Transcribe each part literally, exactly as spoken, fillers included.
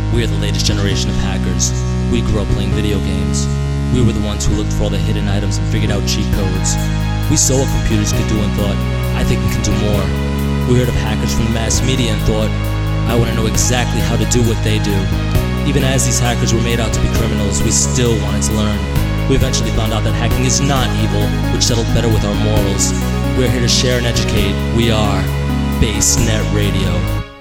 We are the latest generation of hackers. We grew up playing video games. We were the ones who looked for all the hidden items and figured out cheat codes. We saw what computers could do and thought, I think we can do more. We heard of hackers from the mass media and thought, I want to know exactly how to do what they do. Even as these hackers were made out to be criminals, we still wanted to learn. We eventually found out that hacking is not evil, which settled better with our morals. We're here to share and educate. We are BaseNet Radio.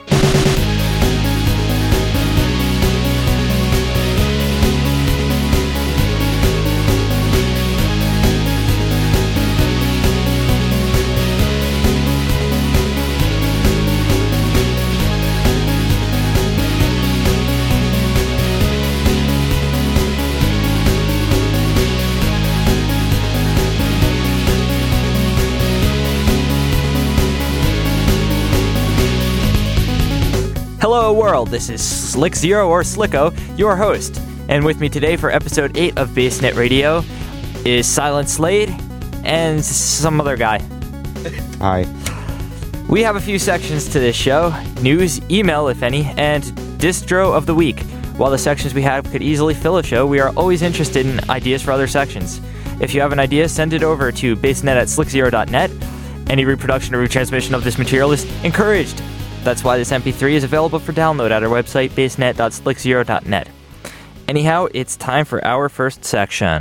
Hello world, this is Slick Zero or Slicko, your host, and with me today for episode eight of BaseNet Radio is Silent Slade and some other guy. Hi. We have a few sections to this show: news, email if any, and distro of the week. While the sections we have could easily fill a show, we are always interested in ideas for other sections. If you have an idea, send it over to basenet at slick zero dot net. Any reproduction or retransmission of this material is encouraged. That's why this M P three is available for download at our website, basenet dot slick zero dot net. Anyhow, it's time for our first section.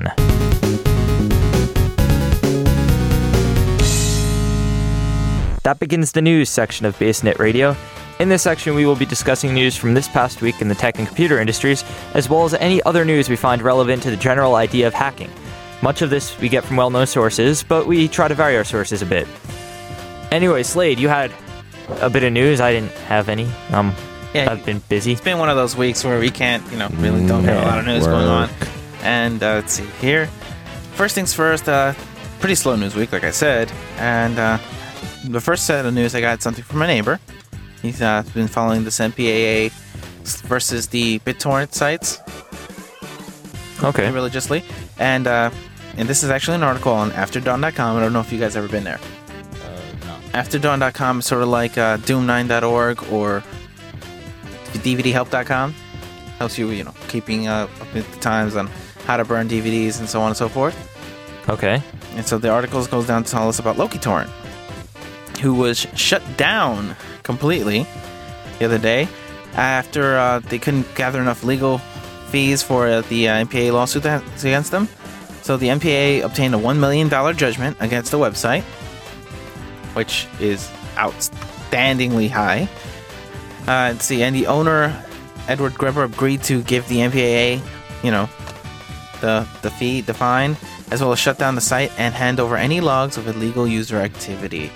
That begins the news section of BaseNet Radio. In this section, we will be discussing news from this past week in the tech and computer industries, as well as any other news we find relevant to the general idea of hacking. Much of this we get from well-known sources, but we try to vary our sources a bit. Anyway, Slade, you had a bit of news. I didn't have any. Um, yeah, I've been busy. It's been one of those weeks where we can't, you know, really don't have a lot of news Work. going on. And uh, let's see here. First things first, uh, pretty slow news week, like I said. And uh, the first set of news, I got something from my neighbor. He's uh, been following this M P A A versus the BitTorrent sites. Okay. Religiously. And uh, and this is actually an article on after dawn dot com. I don't know if you guys ever been there. after dawn dot com is sort of like uh, doom nine dot org or D V D help dot com. Helps you, you know, keeping uh, up with the times on how to burn D V Ds and so on and so forth. Okay. And so the article goes down to tell us about LokiTorrent, who was shut down completely the other day after uh, they couldn't gather enough legal fees for uh, the uh, M P A A lawsuit that's against them. So the M P A A obtained a one million dollars judgment against the website, which is outstandingly high. Uh, let's see, and the owner, Edward Greber, agreed to give the M P A A, you know, the the fee, the fine, as well as shut down the site and hand over any logs of illegal user activity.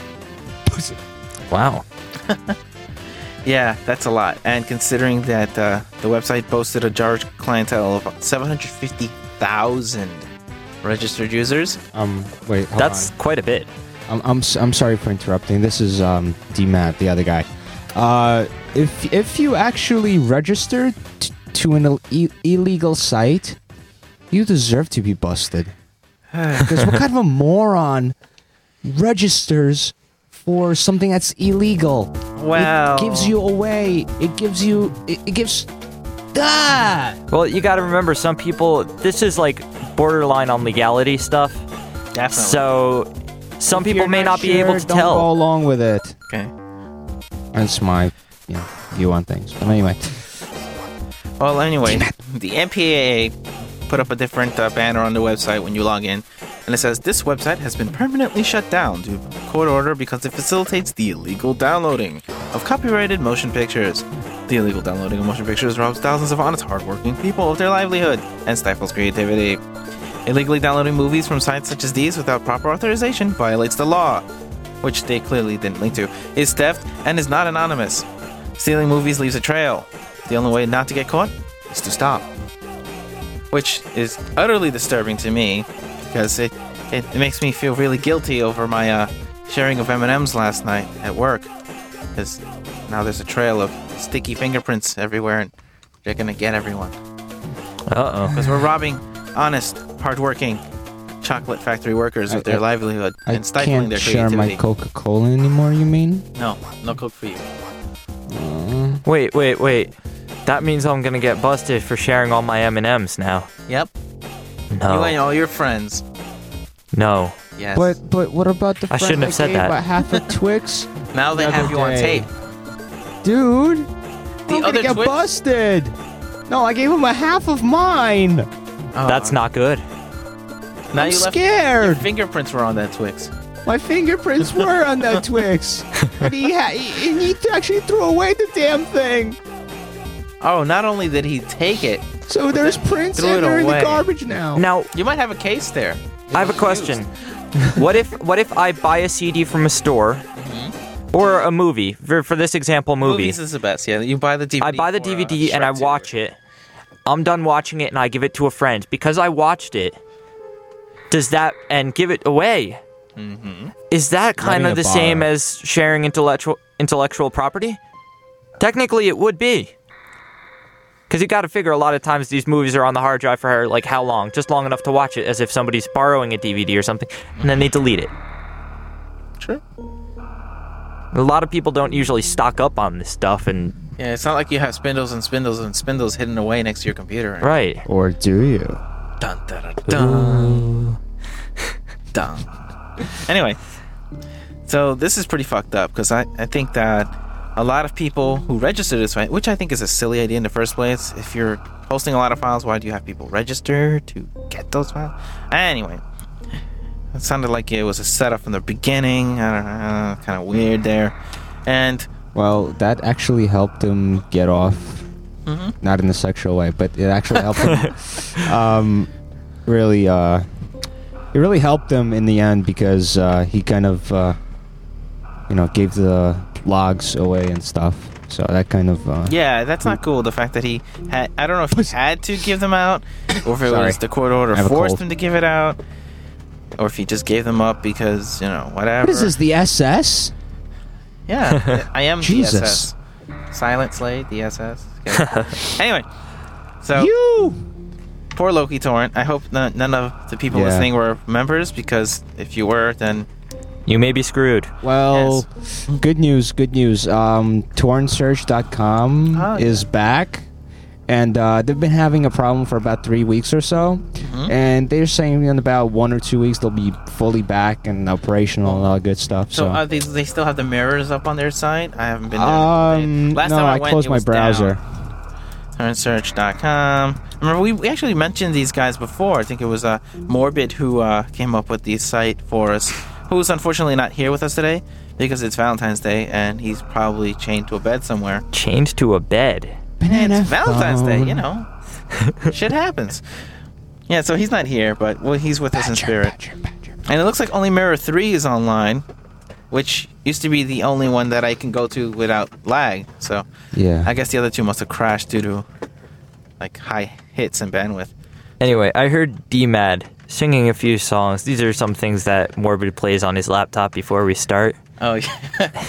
Wow. Yeah, that's a lot. And considering that uh, the website boasted a large clientele of seven hundred fifty thousand registered users. Um, wait, hold That's on. quite a bit. I'm, I'm, s- I'm sorry for interrupting. This is um, D-Matt, the other guy. Uh, if if you actually registered t- to an Ill- i- illegal site, you deserve to be busted. Because what kind of a moron registers for something that's illegal? Well, It gives you away. It gives you... It, it gives... Ah! Well, you gotta remember, some people, this is like borderline on legality stuff. definitely. So, some If people you're may not be sure, able to don't tell. go along with it. Okay. That's my you know, view on things. But anyway. Well, anyway, the M P A A put up a different uh, banner on the website when you log in, and it says, this website has been permanently shut down due to court order because it facilitates the illegal downloading of copyrighted motion pictures. The illegal downloading of motion pictures robs thousands of honest, hardworking people of their livelihood and stifles creativity. Illegally downloading movies from sites such as these without proper authorization violates the law, which they clearly didn't link to, is theft, and is not anonymous. Stealing movies leaves a trail. The only way not to get caught is to stop. Which is utterly disturbing to me, because it, it, it makes me feel really guilty over my uh, sharing of M and M's last night at work. Because now there's a trail of sticky fingerprints everywhere, and they're gonna get everyone. Uh-oh. Because we're robbing honest, hardworking chocolate factory workers of I- their I- livelihood I and stifling can't their share creativity. my Coca-Cola anymore, you mean? No, no Coke for you. Uh, Wait, wait, wait. That means I'm gonna get busted for sharing all my M and M's now. Yep. No. You and all your friends. No. Yes. But but what about the I friend shouldn't have said gave that. about half a Twix? now they the have other you on day. tape. Dude, The I'm other gonna get Twix? busted. No, I gave him a half of mine. Oh, That's not good. Now I'm you left. Your scared. fingerprints were on that Twix. My fingerprints were on that Twix, and he ha- he, and he actually threw away the damn thing. Oh, not only did he take it, So there's prints threw and it they're in away. the garbage now. Now, you might have a case there. I have a question. What if what if I buy a C D from a store or a movie? For, for this example, movie. Movies is the best. Yeah, you buy the D V D. I buy the for, D V D uh, and I Shrek watch two. it. I'm done watching it and I give it to a friend because I watched it. Does that and give it away? Mm-hmm. Is that kind Letting of the it same borrow. as sharing intellectual intellectual property? Technically, it would be. Because you got to figure a lot of times these movies are on the hard drive for like how long? Just long enough to watch it, as if somebody's borrowing a D V D or something, and then they delete it. True. A lot of people don't usually stock up on this stuff, and Yeah, it's not like you have spindles and spindles and spindles hidden away next to your computer. right. Or do you? Dun dun dun. Dun. Anyway, so this is pretty fucked up because I, I think that a lot of people who register this way, which I think is a silly idea in the first place. If you're hosting a lot of files, why do you have people register to get those files? Anyway, it sounded like it was a setup from the beginning. I don't know, kind of weird there. And Well, that actually helped him get off. Mhm. Not in a sexual way, but it actually helped him. um, really, uh, it really helped him in the end because uh, he kind of, uh, you know, gave the logs away and stuff. So that kind of. Uh, yeah, that's not cool. The fact that he had, I don't know if he had to give them out, or if it Sorry. was the court order I have a forced cold. him to give it out, or if he just gave them up because, you know, whatever. What is this? The S S? Yeah, I am Jesus. the S S. Silent Slade, the S S. Okay. Anyway, so You. poor Loki Torrent. I hope none, none of the people Yeah. listening were members, because if you were, then You may be screwed. Well, good news. Good news. Um, torn search dot com Oh, is back. And uh, they've been having a problem for about three weeks or so. Mhm. And they're saying in about one or two weeks they'll be fully back and operational and all that good stuff. so So, uh, they, they still have the mirrors up on their site. I haven't been there. um, Last no, time I, I went, closed it my was browser. torn search dot com. Remember, we, we actually mentioned these guys before. I think it was uh, Morbid who uh, came up with the site for us, who's unfortunately not here with us today because it's Valentine's Day and he's probably chained to a bed somewhere. Chained to a bed. Banana It's Valentine's Day, phone. you know. Shit happens. Yeah, so he's not here, but well, he's with us in Badger, spirit. badger, badger. And it looks like only Mirror three is online, which used to be the only one that I can go to without lag. So Yeah. I guess the other two must have crashed due to like high hits and bandwidth. Anyway, I heard D-Mad singing a few songs. These are some things that Morbid plays on his laptop before we start. Oh yeah.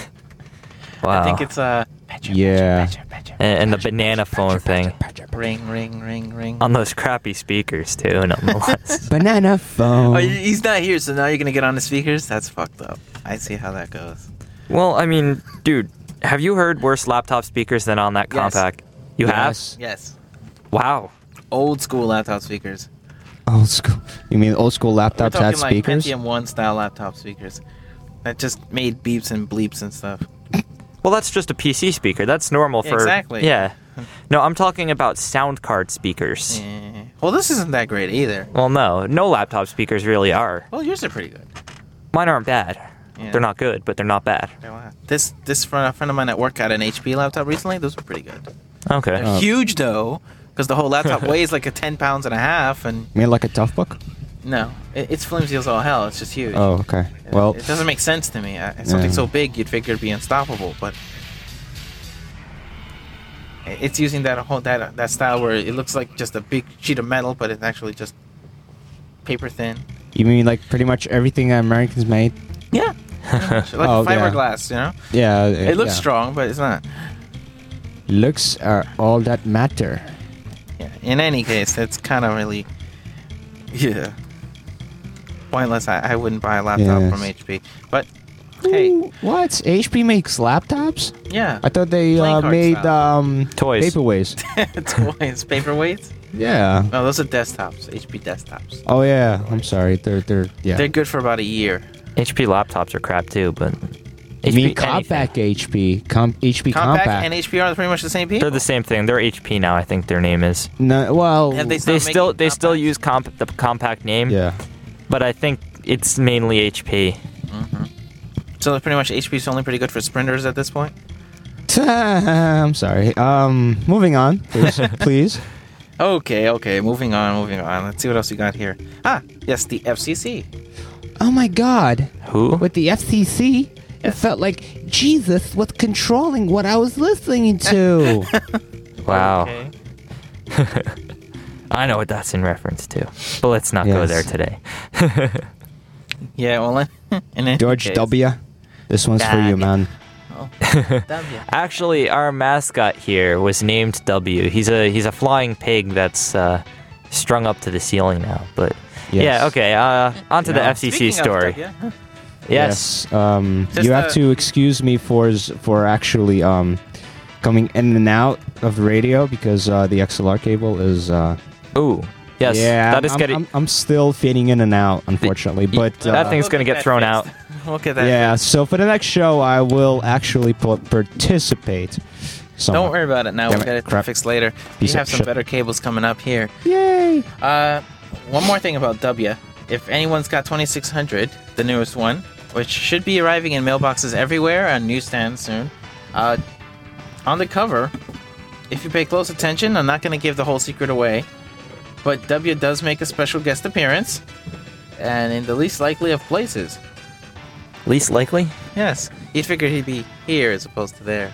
Wow. I think it's uh badger, Yeah. badger, badger, badger, and, and the badger, banana phone thing ring ring ring ring. on those crappy speakers too, nonetheless. Banana phone. Oh, he's not here, so now you're gonna get on the speakers? That's fucked up. I see how that goes. Well, I mean, dude, have you heard worse laptop speakers than on that Yes. compact? You Yes. Yes. have? Wow. Old school laptop speakers. Old school. You mean old school We're laptops talking had like speakers? Pentium one style laptop speakers that just made beeps and bleeps and stuff. Well, that's just a P C speaker. That's normal for... Exactly. Yeah. No, I'm talking about sound card speakers. Eh. Well, this isn't that great either. Well, no. No laptop speakers really are. Well, yours are pretty good. Mine aren't bad. Yeah. They're not good, but they're not bad. This this friend, a friend of mine at work had an H P laptop recently. Those were pretty good. Okay. They're Oh. huge though, because the whole laptop weighs like a ten pounds and a half. And You mean like a tough book? no, it, it's flimsy as all hell. It's just huge. Oh, okay. Well, it doesn't make sense to me. I- Something Yeah. so big, you'd figure it'd be unstoppable, but it's using that whole that that style where it looks like just a big sheet of metal, but it's actually just paper thin. you mean like pretty much everything that Americans made? Yeah, like Oh, yeah. fiberglass. You know, Yeah. it looks yeah. strong, but it's not. Looks are all that matter. Yeah. In any case, it's kind of really, yeah, pointless. I, I wouldn't buy a laptop Yes. from H P, but Hey. Ooh, what? H P makes laptops? Yeah. I thought they Playing uh, card made style. um Toys. paperweights. Toys, paperweights. Yeah. No, those are desktops. H P desktops. Oh yeah. I'm sorry. They're they're yeah. They're good for about a year. H P laptops are crap too, but I H P mean compact H P. Com- H P Compact, compact. and H P are pretty much the same people. They're the same thing. They're H P now. I think their name is. no, well. Have they They Stop still making they still compacts? use comp the compact name. yeah. But I think it's mainly H P. So they're pretty much H P's only pretty good for sprinters at this point. I'm sorry. Um, moving on, please. please. Okay, okay. Moving on, moving on. Let's see what else we got here. Ah, yes, the F C C. Oh my God. Who? With the F C C, it felt like Jesus was controlling what I was listening to. Wow. Okay. I know what that's in reference to, but let's not go Yes. there today. Yeah, well, in any George case. W. This one's for you, man. Oh, W. Actually, our mascot here was named W. He's a he's a flying pig that's uh, strung up to the ceiling now. But Yes. yeah, okay. Uh, on to the Yeah. F C C Speaking of story. W, Yes. Um, Just, you have uh, to excuse me for s- for actually um coming in and out of the radio because uh, the X L R cable is. Uh, Ooh. Yes. Yeah. That is I'm, getting. I'm, I'm still fading in and out, unfortunately. But uh, that thing's We'll gonna get get that thrown fixed. out. We'll get that. yeah. So for the next show, I will actually p- participate. Somewhat. Don't worry about it now. Damn We'll it, get it crap. fixed later. Piece we of have some shit. better cables coming up here. Yay! Uh, one more thing about W. If anyone's got twenty-six hundred, the newest one, which should be arriving in mailboxes everywhere and newsstands soon, uh, on the cover, if you pay close attention, I'm not going to give the whole secret away, but W does make a special guest appearance, and in the least likely of places. Least likely. Yes, you'd figure he'd be here as opposed to there.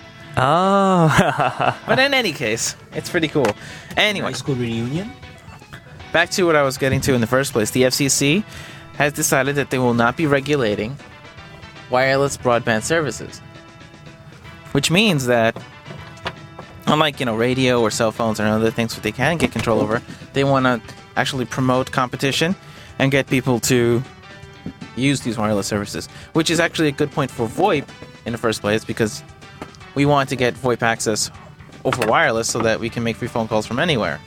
Oh. But in any case, it's pretty cool. Anyway, school reunion? back to what I was getting to in the first place. The F C C has decided that they will not be regulating wireless broadband services. Which means that, unlike, you know, radio or cell phones or other things that they can get control over, they want to actually promote competition and get people to use these wireless services. Which is actually a good point for VoIP in the first place, because we want to get VoIP access over wireless so that we can make free phone calls from anywhere.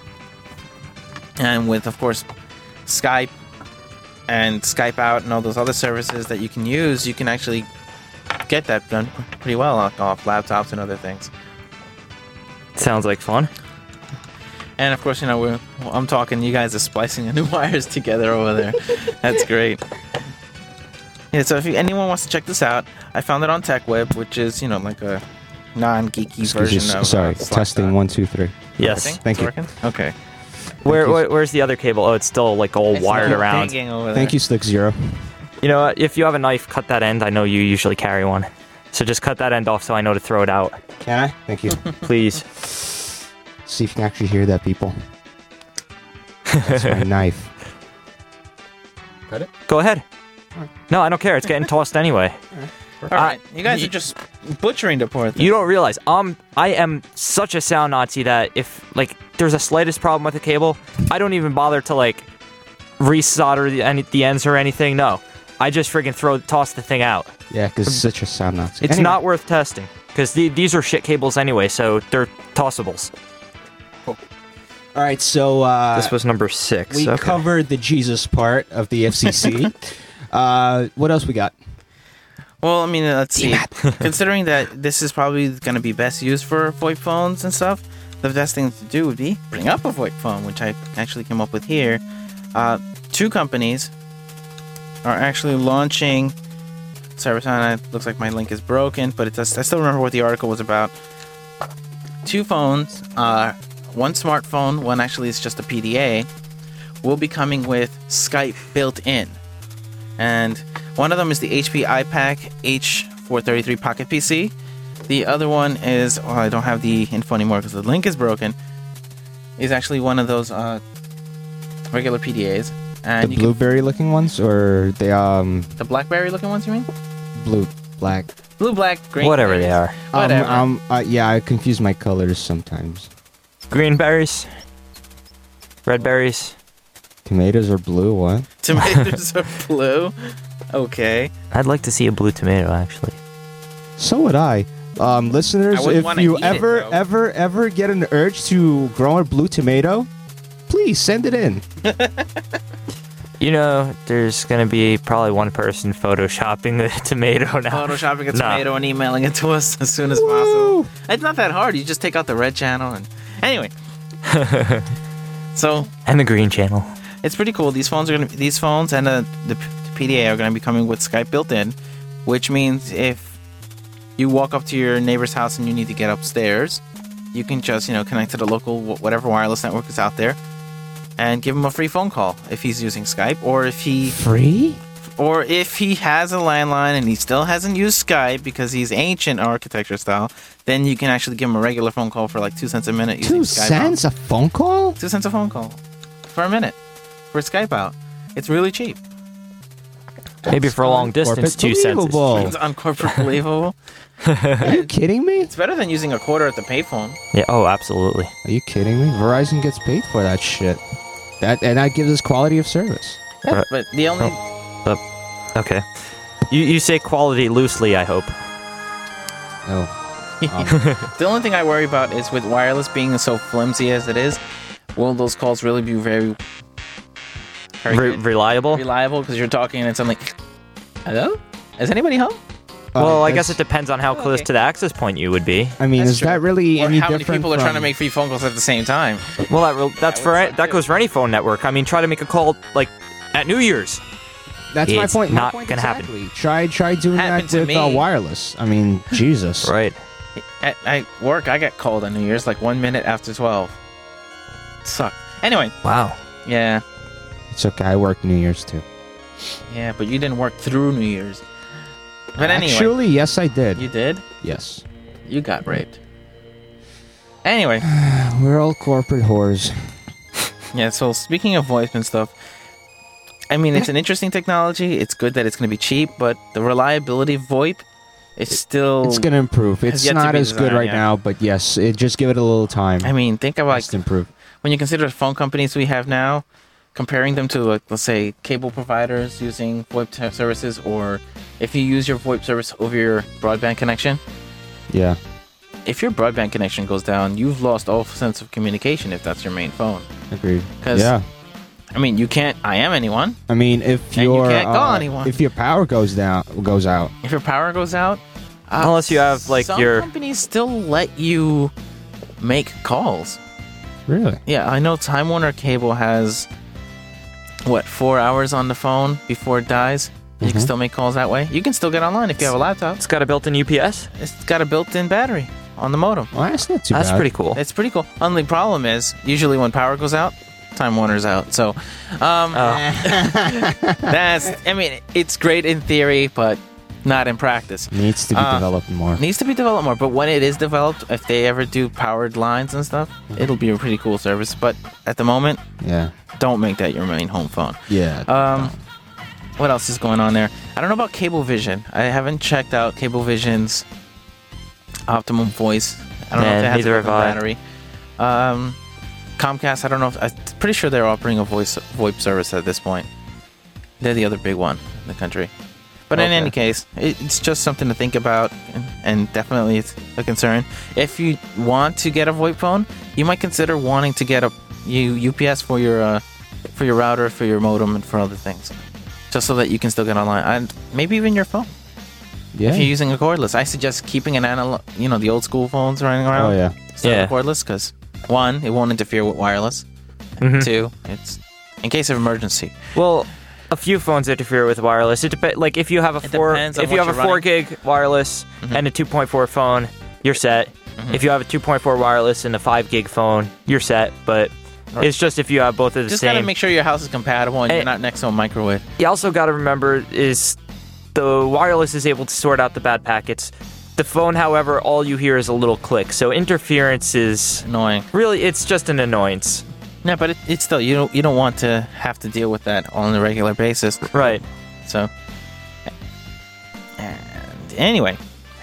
And with, of course, Skype and Skype Out and all those other services that you can use, you can actually get that done pretty well off, off laptops and other things. Sounds like fun. And of course, you know, we're, I'm talking, you guys are splicing the new wires together over there. That's great. Yeah, so if you, anyone wants to check this out, I found it on TechWeb, which is, you know, like a non-geeky Excuse version me. of Sorry. uh, Slashdot. Testing one, two, three. Yes. Everything? Thank It's you. working? Okay. Where, you. where where's the other cable? Oh, it's still like all It's wired still around. hanging over Thank there. you, Slick Zero. You know what? If you have a knife, cut that end. I know you usually carry one. So just cut that end off so I know to throw it out. Can I? Thank you. Please. See if you can actually hear that, people. That's my knife. Cut it? Go ahead. No, I don't care. It's getting tossed anyway. All right, Uh, you guys y- are just butchering the poor thing. You don't realize um I am such a sound Nazi that if like there's a slightest problem with the cable, I don't even bother to like resolder the, any, the ends or anything. No, I just friggin' throw toss the thing out. Yeah, because it's such a sound Nazi. It's Anyway. not worth testing because the, these are shit cables anyway, so they're tossables. All right, so uh, This was number six. we okay. covered the Jesus part of the F C C. uh, what else we got? Well, I mean, uh, let's see. Considering that this is probably going to be best used for VoIP phones and stuff, the best thing to do would be bring up a VoIP phone, which I actually came up with here. Uh, two companies are actually launching. Sorry, it looks like my link is broken, but it does, I still remember what the article was about. Two phones, uh, one smartphone, one actually is just a P D A, will be coming with Skype built in. And one of them is the H P iPac H four thirty-three Pocket P C. The other one is, well, I don't have the info anymore because the link is broken, is actually one of those uh, regular P D As. And The you can, blueberry looking ones, or the um the BlackBerry looking ones, you mean? blue, black? Blue, black, green. Whatever they are. Whatever. Um, um uh, yeah, I confuse my colors sometimes. Green berries. Red berries. Tomatoes are blue. What? Tomatoes are blue. Okay. I'd like to see a blue tomato, actually. So would I. Um, listeners, I wouldn't if wanna you eat it, ever, though. ever, ever get an urge to grow a blue tomato, please send it in. You know, there's going to be probably one person photoshopping the tomato now. Photoshopping a No. tomato and emailing it to us as soon as Woo! possible. It's not that hard. You just take out the red channel and anyway. So And the green channel. it's pretty cool. These phones are gonna these phones and uh, the P D A are gonna be coming with Skype built in, which means if you walk up to your neighbor's house and you need to get upstairs, you can just you know connect to the local wh- whatever wireless network is out there, and give him a free phone call if he's using Skype, or if he Free? or if he has a landline and he still hasn't used Skype because he's ancient architecture style, then you can actually give him a regular phone call for like two cents a minute using Two Skype cents a phone call? out. Two cents a phone call for a minute for Skype out. It's really cheap. Maybe for a long distance, Corporate two cents. is believable. cheap. It's uncorporate Are you kidding me? It's better than using a quarter at the payphone. Yeah. Oh, absolutely. Are you kidding me? Verizon gets paid for that shit. That and that gives us quality of service. Right. But the only Okay. You you say quality loosely, I hope. Oh. Um, the only thing I worry about is with wireless being so flimsy as it is, will those calls really be very, very Re- good? reliable? reliable? Because you're talking and it's like, hello, is anybody home? Well, uh, I guess it that's- depends on how close Okay. to the access point you would be. I mean, That's is true. that really Or any how many different people are trying to from- make free phone calls at the same time? Well, that re- that's would for suck that too. goes for any phone network. I mean, try to make a call like at New Year's. That's my It's point. My not point gonna happen. exactly. Try try doing Happened that to with uh, me. wireless. I mean, Jesus. Right. At, at work, I got called on New Year's like one minute after twelve. Sucked. Anyway, Wow. yeah, It's okay. I work New Year's too. yeah, but you didn't work through New Year's. But anyway, Actually, yes, I did. you did. Yes. You got raped. Anyway, We're all corporate whores. yeah. So speaking of VoIP and stuff, I mean, it's an interesting technology. It's good that it's going to be cheap, but the reliability of VoIP is still. It's gonna improve. has It's yet to not be as good designed, right yeah. now, but yes, it just give it a little time. I mean, think about Just improve. when you consider the phone companies we have now, comparing them to, like, let's say, cable providers using VoIP t- services, or if you use your VoIP service over your broadband connection, Yeah. if your broadband connection goes down, you've lost all sense of communication if that's your main phone. Agreed. 'Cause Yeah. I mean, you can't I am anyone. I mean, if And you your can't call uh, anyone. if your power goes down, goes out. If your power goes out, uh, Unless you have, like, some your- companies still let you make calls. Really? Yeah, I know Time Warner Cable has what four hours on the phone before it dies. You can Mhm. still make calls that way. You can still get online if you have a laptop. It's got a built-in U P S. It's got a built-in battery on the modem. Well, that's not too That's bad. pretty cool. It's pretty cool. Only problem is usually when power goes out, Time Warner's out. So, um, Oh. that's. I mean, it's great in theory, but not in practice. Needs to be Uh, developed more. It needs to be developed more, but when it is developed, if they ever do powered lines and stuff, it'll be a pretty cool service. But at the moment, Yeah. don't make that your main home phone. Yeah. Um, what else is going on there? I don't know about Cablevision. I haven't checked out Cablevision's Optimum Voice. I don't know Man, if it has a neither have built-in I. battery. Um, Comcast. I don't know. If, I'm pretty sure they're offering a voice VoIP service at this point. They're the other big one in the country. But in Okay. any case, it, it's just something to think about, and, and definitely it's a concern. If you want to get a VoIP phone, you might consider wanting to get a U, U P S for your uh, for your router, for your modem, and for other things, just so that you can still get online, and maybe even your phone. yeah. If you're using a cordless, I suggest keeping an analog, you know, the old school phones running around. oh yeah. Instead Yeah. of cordless, because one, it won't interfere with wireless. Mhm. Two, it's in case of emergency. Well, a few phones interfere with wireless. It depends. Like if you have a It four, depends on if you what have a you're four gig wireless Mhm. and a two point four phone, you're set. Mhm. If you have a two point four wireless and a five gig phone, you're set. But Right. it's just if you have both of the Just same. gotta make sure your house is compatible and Hey. you're not next to a microwave. You also got to remember is the wireless is able to sort out the bad packets. The phone, however, all you hear is a little click. So interference is Annoying. really it's just an annoyance. Yeah, but it, it's still you don't you don't want to have to deal with that on a regular basis. Right. So, and anyway,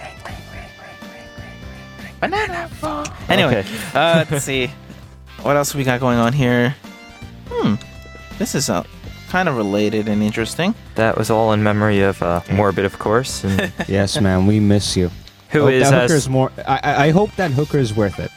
banana phone. Anyway, Okay. uh, let's see what else we got going on here. Hmm, this is uh, kind of related and interesting. That was all in memory of uh, Morbid, of course. And Yes, man, we miss you. who Hope is that as hooker's more? I, I I hope that hooker is worth it.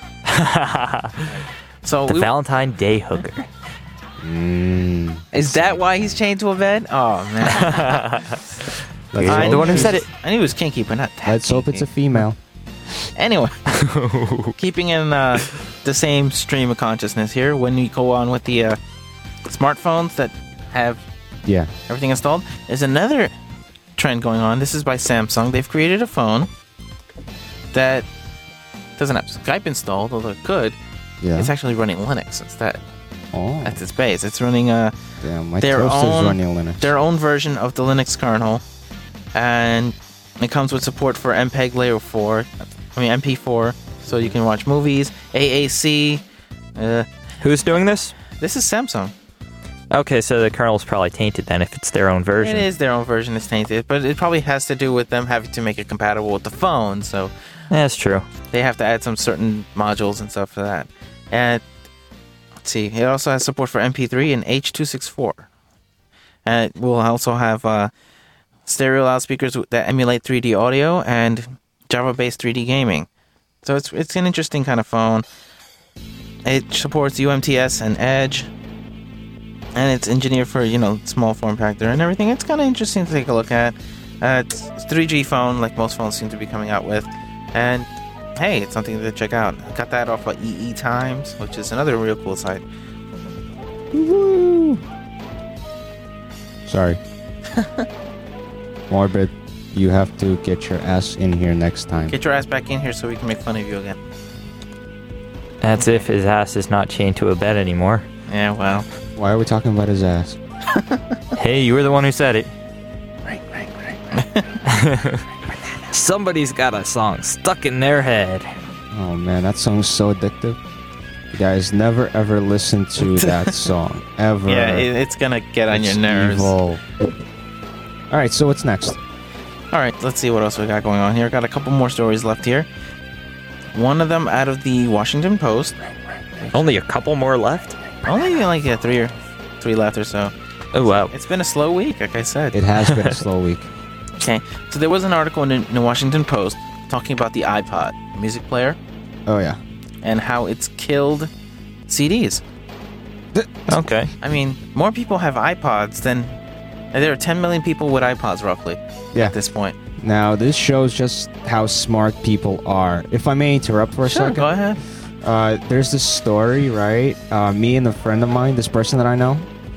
So the we, Valentine Day hooker. Mm. is that why he's chained to a bed? Oh man, Let's You're hope the one who it's- said it. I knew it was kinky, but not that. Let's hope it's a kinky. female. Anyway, keeping in uh, the same stream of consciousness here, when we go on with the uh, smartphones that have Yeah. everything installed, there's another trend going on. This is by Samsung. They've created a phone that doesn't have Skype installed, although it could. Yeah. It's actually running Linux instead. Oh, That's its base. It's running uh, damn. My their toaster's own- running Linux. their own version of the Linux kernel, and it comes with support for M P E G Layer four. I mean M P four, so you can watch movies. A A C. Uh, Who's doing this? this is Samsung. Okay, so the kernel's probably tainted then if it's their own version. It is their own version. It's tainted, but it probably has to do with them having to make it compatible with the phone. So That's true. they have to add some certain modules and stuff for that. And let's see, it also has support for M P three and H two sixty-four. And it will also have uh, stereo loudspeakers that emulate three D audio and Java-based three D gaming. So it's it's an interesting kind of phone. It supports U M T S and Edge, and it's engineered for, you know, small form factor and everything. It's kind of interesting to take a look at. Uh, it's a three G phone, like most phones seem to be coming out with, and hey, it's something to check out. I got that off of E E Times, which is another real cool site. Woo! Sorry. Morbid, you have to get your ass in here next time. Get your ass back in here so we can make fun of you again. That's if his ass is not chained to a bed anymore. Yeah, well. Why are we talking about his ass? Hey, you were the one who said it. Right, right, right. Somebody's got a song stuck in their head. Oh man, that song's so addictive. You guys never ever listen to that song. Ever. Yeah, it, it's gonna get on It's your nerves. evil. Alright, so what's next? All right, let's see what else we got going on here. Got a couple more stories left here. One of them out of the Washington Post. Only a couple more left? Only like yeah, three or three left or so. Oh, wow. It's been a slow week, like I said. It has been a slow week. Okay, so there was an article in the, in the Washington Post talking about the iPod music player Oh yeah. and how it's killed C Ds. Okay. I mean, more people have iPods than there are ten million people with iPods roughly Yeah. at this point. Now this shows just how smart people are. If I may interrupt for a Sure, second. go ahead. Uh, there's this story, right? Uh, me and a friend of mine, this person that I know,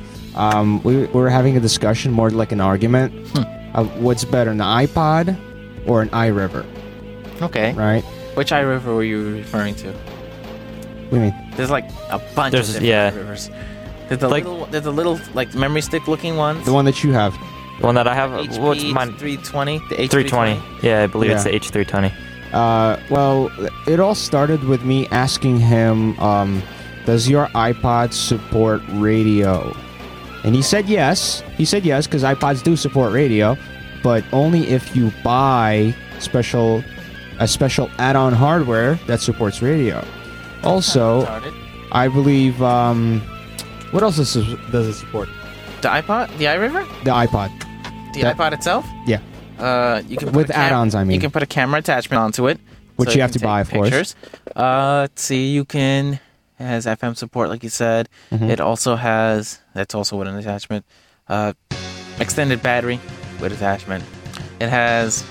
um, we, we were having a discussion, more like an argument. Hmm. Of what's better, an iPod or an iRiver, Okay. right? Which iRiver were you referring to? What do you mean? There's like a bunch There's- of different yeah. rivers. There's the Like- little, there's the little like memory stick looking ones. The one that you have. The one that I have, H P what's mine? three twenty, the H three twenty. Yeah, I believe it's Yeah. the H three twenty. Uh, well, it all started with me asking him, um, does your iPod support radio? And he said yes. He said yes, because iPods do support radio, but only if you buy special a special add-on hardware that supports radio. Also, Retarded. I believe, um, what else does it, does it support? The iPod, the iRiver, The iPod. the That- iPod itself. Yeah. Uh, you can put With a cam- add-ons, I mean. You can put a camera attachment onto it, Which so you have can to buy, take of course. pictures. Uh, let's see. You can it has F M support, like you said. Mhm. It also has that's also with an attachment. Uh, extended battery with attachment. It has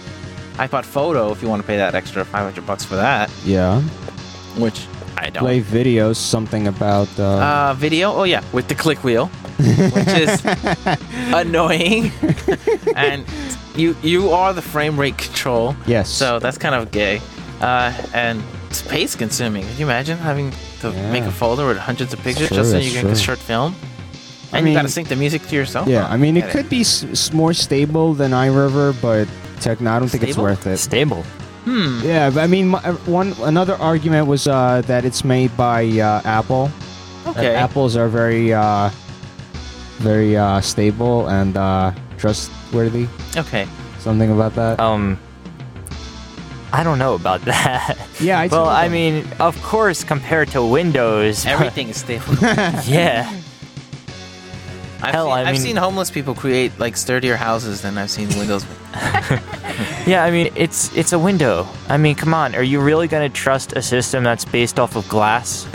iPod Photo if you want to pay that extra five hundred bucks for that, Yeah. which I don't. Play videos, something about, uh, Uh, video. Oh yeah, with the click wheel, which is annoying. And you you are the frame rate control, yes. so that's kind of gay. Uh, and space consuming. Can you imagine having to Yeah. make a folder with hundreds of pictures True, just so that's you can true. short film? I And you mean- gotta sync the music to your cell Yeah, phone. I mean, it Get could be s- s- more stable than iRiver, but techno, I don't think it's Stable? worth it. Stable. Hmm. Yeah, but I mean, my- uh, one another argument was uh, that it's made by uh, Apple. That Okay. Apples are very, uh, very uh, stable and uh, trustworthy. Okay. Something about that. Um, I don't know about that. yeah, I well, told I them. mean, of course, compared to Windows. Everything is stable. yeah. I've, Hell, seen, I I've mean- seen homeless people create like sturdier houses than I've seen Windows. Yeah, I mean, it's it's a window. I mean, come on. Are you really going to trust a system that's based off of glass?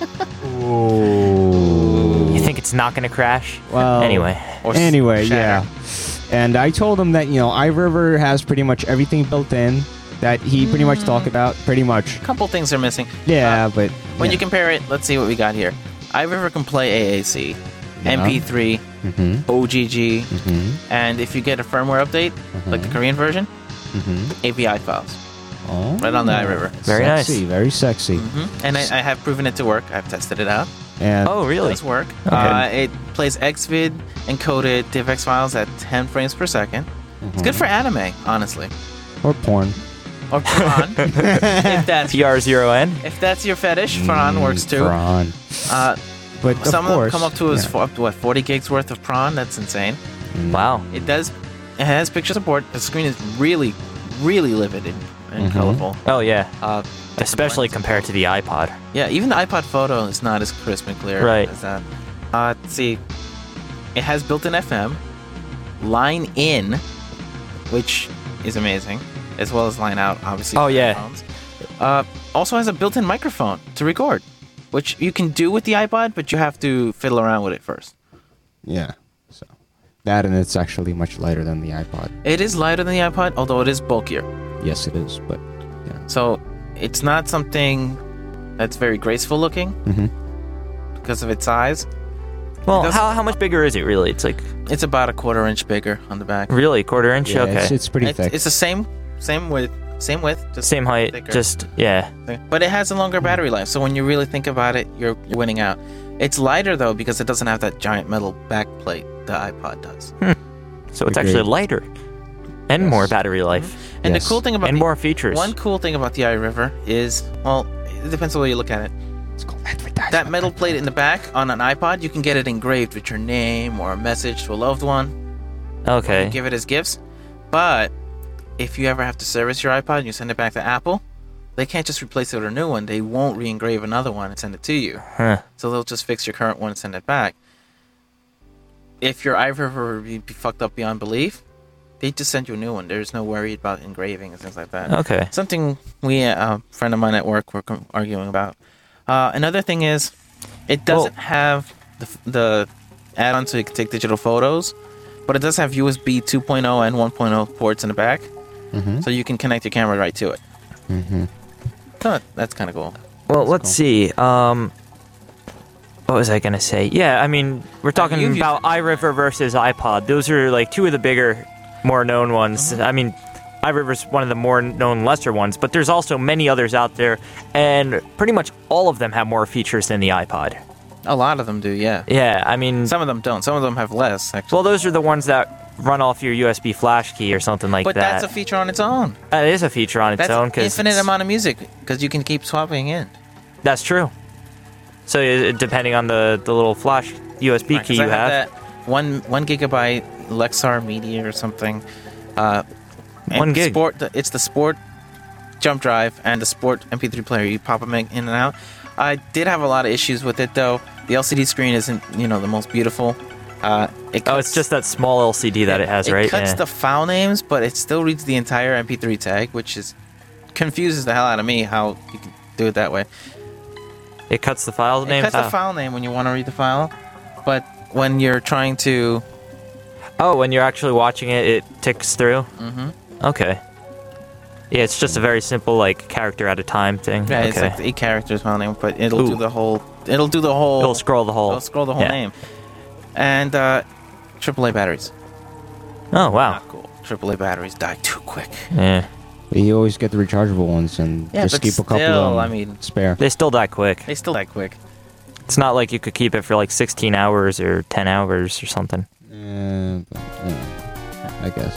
Ooh. You think it's not going to crash? Well, Anyway. Or s- Anyway, shatter. yeah. And I told him that, you know, iRiver has pretty much everything built in that he pretty much talked about. Pretty much. A couple things are missing. Yeah, but. When yeah. you compare it, let's see what we got here. iRiver can play A A C, M P three, Mm-hmm. O G G, Mm-hmm. and if you get a firmware update, like the Korean version, Mm-hmm. A P I files. Oh. Right on the iRiver. Very nice. sexy, Very sexy. hmm And I, I have proven it to work. I've tested it out. And Oh, It really? does work. Okay. Uh, it plays Xvid encoded DivX files at ten frames per second. It's good for anime, honestly. or porn. Or prawn, if that's P R zero N? if that's your fetish. Prawn works too. Prawn. Uh, But some of of them course, come up to as yeah. fo- up to what forty gigs worth of prawn. That's insane. Wow. It does. It has picture support. The screen is really, really livid and, and Mhm. colorful. Oh, yeah. Uh, Especially different compared to the iPod. lines. Yeah, even the iPod Photo is not as crisp and clear Right. as that. Uh, let's see, it has built-in F M, line in, which is amazing, as well as line out, obviously. Oh, for yeah. headphones. Uh, also has a built-in microphone to record, which you can do with the iPod, but you have to fiddle around with it first. Yeah. So that, and it's actually much lighter than the iPod. It is lighter than the iPod, although it is bulkier. Yes, it is. But yeah. So it's not something that's very graceful looking Mm-hmm. because of its size. Well, does- how, how much bigger is it, really? It's like, It's about a quarter inch bigger on the back. really? Quarter inch? Yeah, okay. it's, it's pretty It's, thick. it's the same same width, same width, just Same height. thicker. Just, yeah. but it has a longer battery life. So when you really think about it, you're, you're winning out. It's lighter though because it doesn't have that giant metal back plate the iPod does. So it's Agreed. actually lighter. And Yes. more battery life. And Yes. the cool thing about And the- more features. one cool thing about the iRiver is, well, it depends on the way you look at it. It's called advertisement. That metal plate in the back on an iPod, you can get it engraved with your name or a message to a loved one. Okay. Give it as gifts. But if you ever have to service your iPod and you send it back to Apple, they can't just replace it with a new one. They won't re-engrave another one and send it to you. Huh. So they'll just fix your current one and send it back. If your iRiver be be fucked up beyond belief, they just send you a new one. There's no worry about engraving and things like that. Okay. Something we, uh, a friend of mine at work, were com- arguing about. Uh, another thing is, it doesn't have the, f- the add-on so you can take digital photos, but it does have U S B two point oh and one point oh ports in the back, Mm-hmm. so you can connect your camera right to it. Mm-hmm. So that's kind of cool. Well, let's see. Um, what was I gonna say? Yeah, I mean, we're talking you've used about iRiver versus iPod. Those are like two of the bigger, more known ones. I mean, iRiver's one of the more known, lesser ones, but there's also many others out there, and pretty much all of them have more features than the iPod. A lot of them do, yeah. Yeah, I mean, Some of them don't. Some of them have less, actually. well, those are the ones that run off your U S B flash key or something like but that. that's a feature on its own. That is a feature on its That's own an because infinite amount of music because you can keep swapping in. That's true. So uh, depending on the, the little flash U S B Right, key 'cause you I have. that one one gigabyte Lexar Media or something. Uh, and One gig. Sport. It's the Sport jump drive and the Sport M P three player. You pop them in and out. I did have a lot of issues with it though. The L C D screen isn't, you know, the most beautiful. Uh, it Oh, it's cuts- just that small L C D that it has, it right? cuts Yeah. the file names, but it still reads the entire M P three tag, which is confuses the hell out of me how you can do it that way. It cuts the file It name. cuts Oh. the file name when you want to read the file, but when you're trying to, Oh, when you're actually watching it, it ticks through. mm-hmm. Okay. Yeah, it's just a very simple like character at a time thing. yeah, okay. it's like the eight characters file name, but it'll Ooh. do the whole. It'll do the whole. It'll scroll the whole. It'll scroll the whole yeah. name, and uh, triple A batteries. Oh wow. Not cool. triple A batteries die too quick. Yeah. But you always get the rechargeable ones and Yeah, just but keep a couple still, of them I mean- spare. They still die quick. They still die quick. It's not like you could keep it for like sixteen hours or ten hours or something. Yeah, but, yeah, I guess.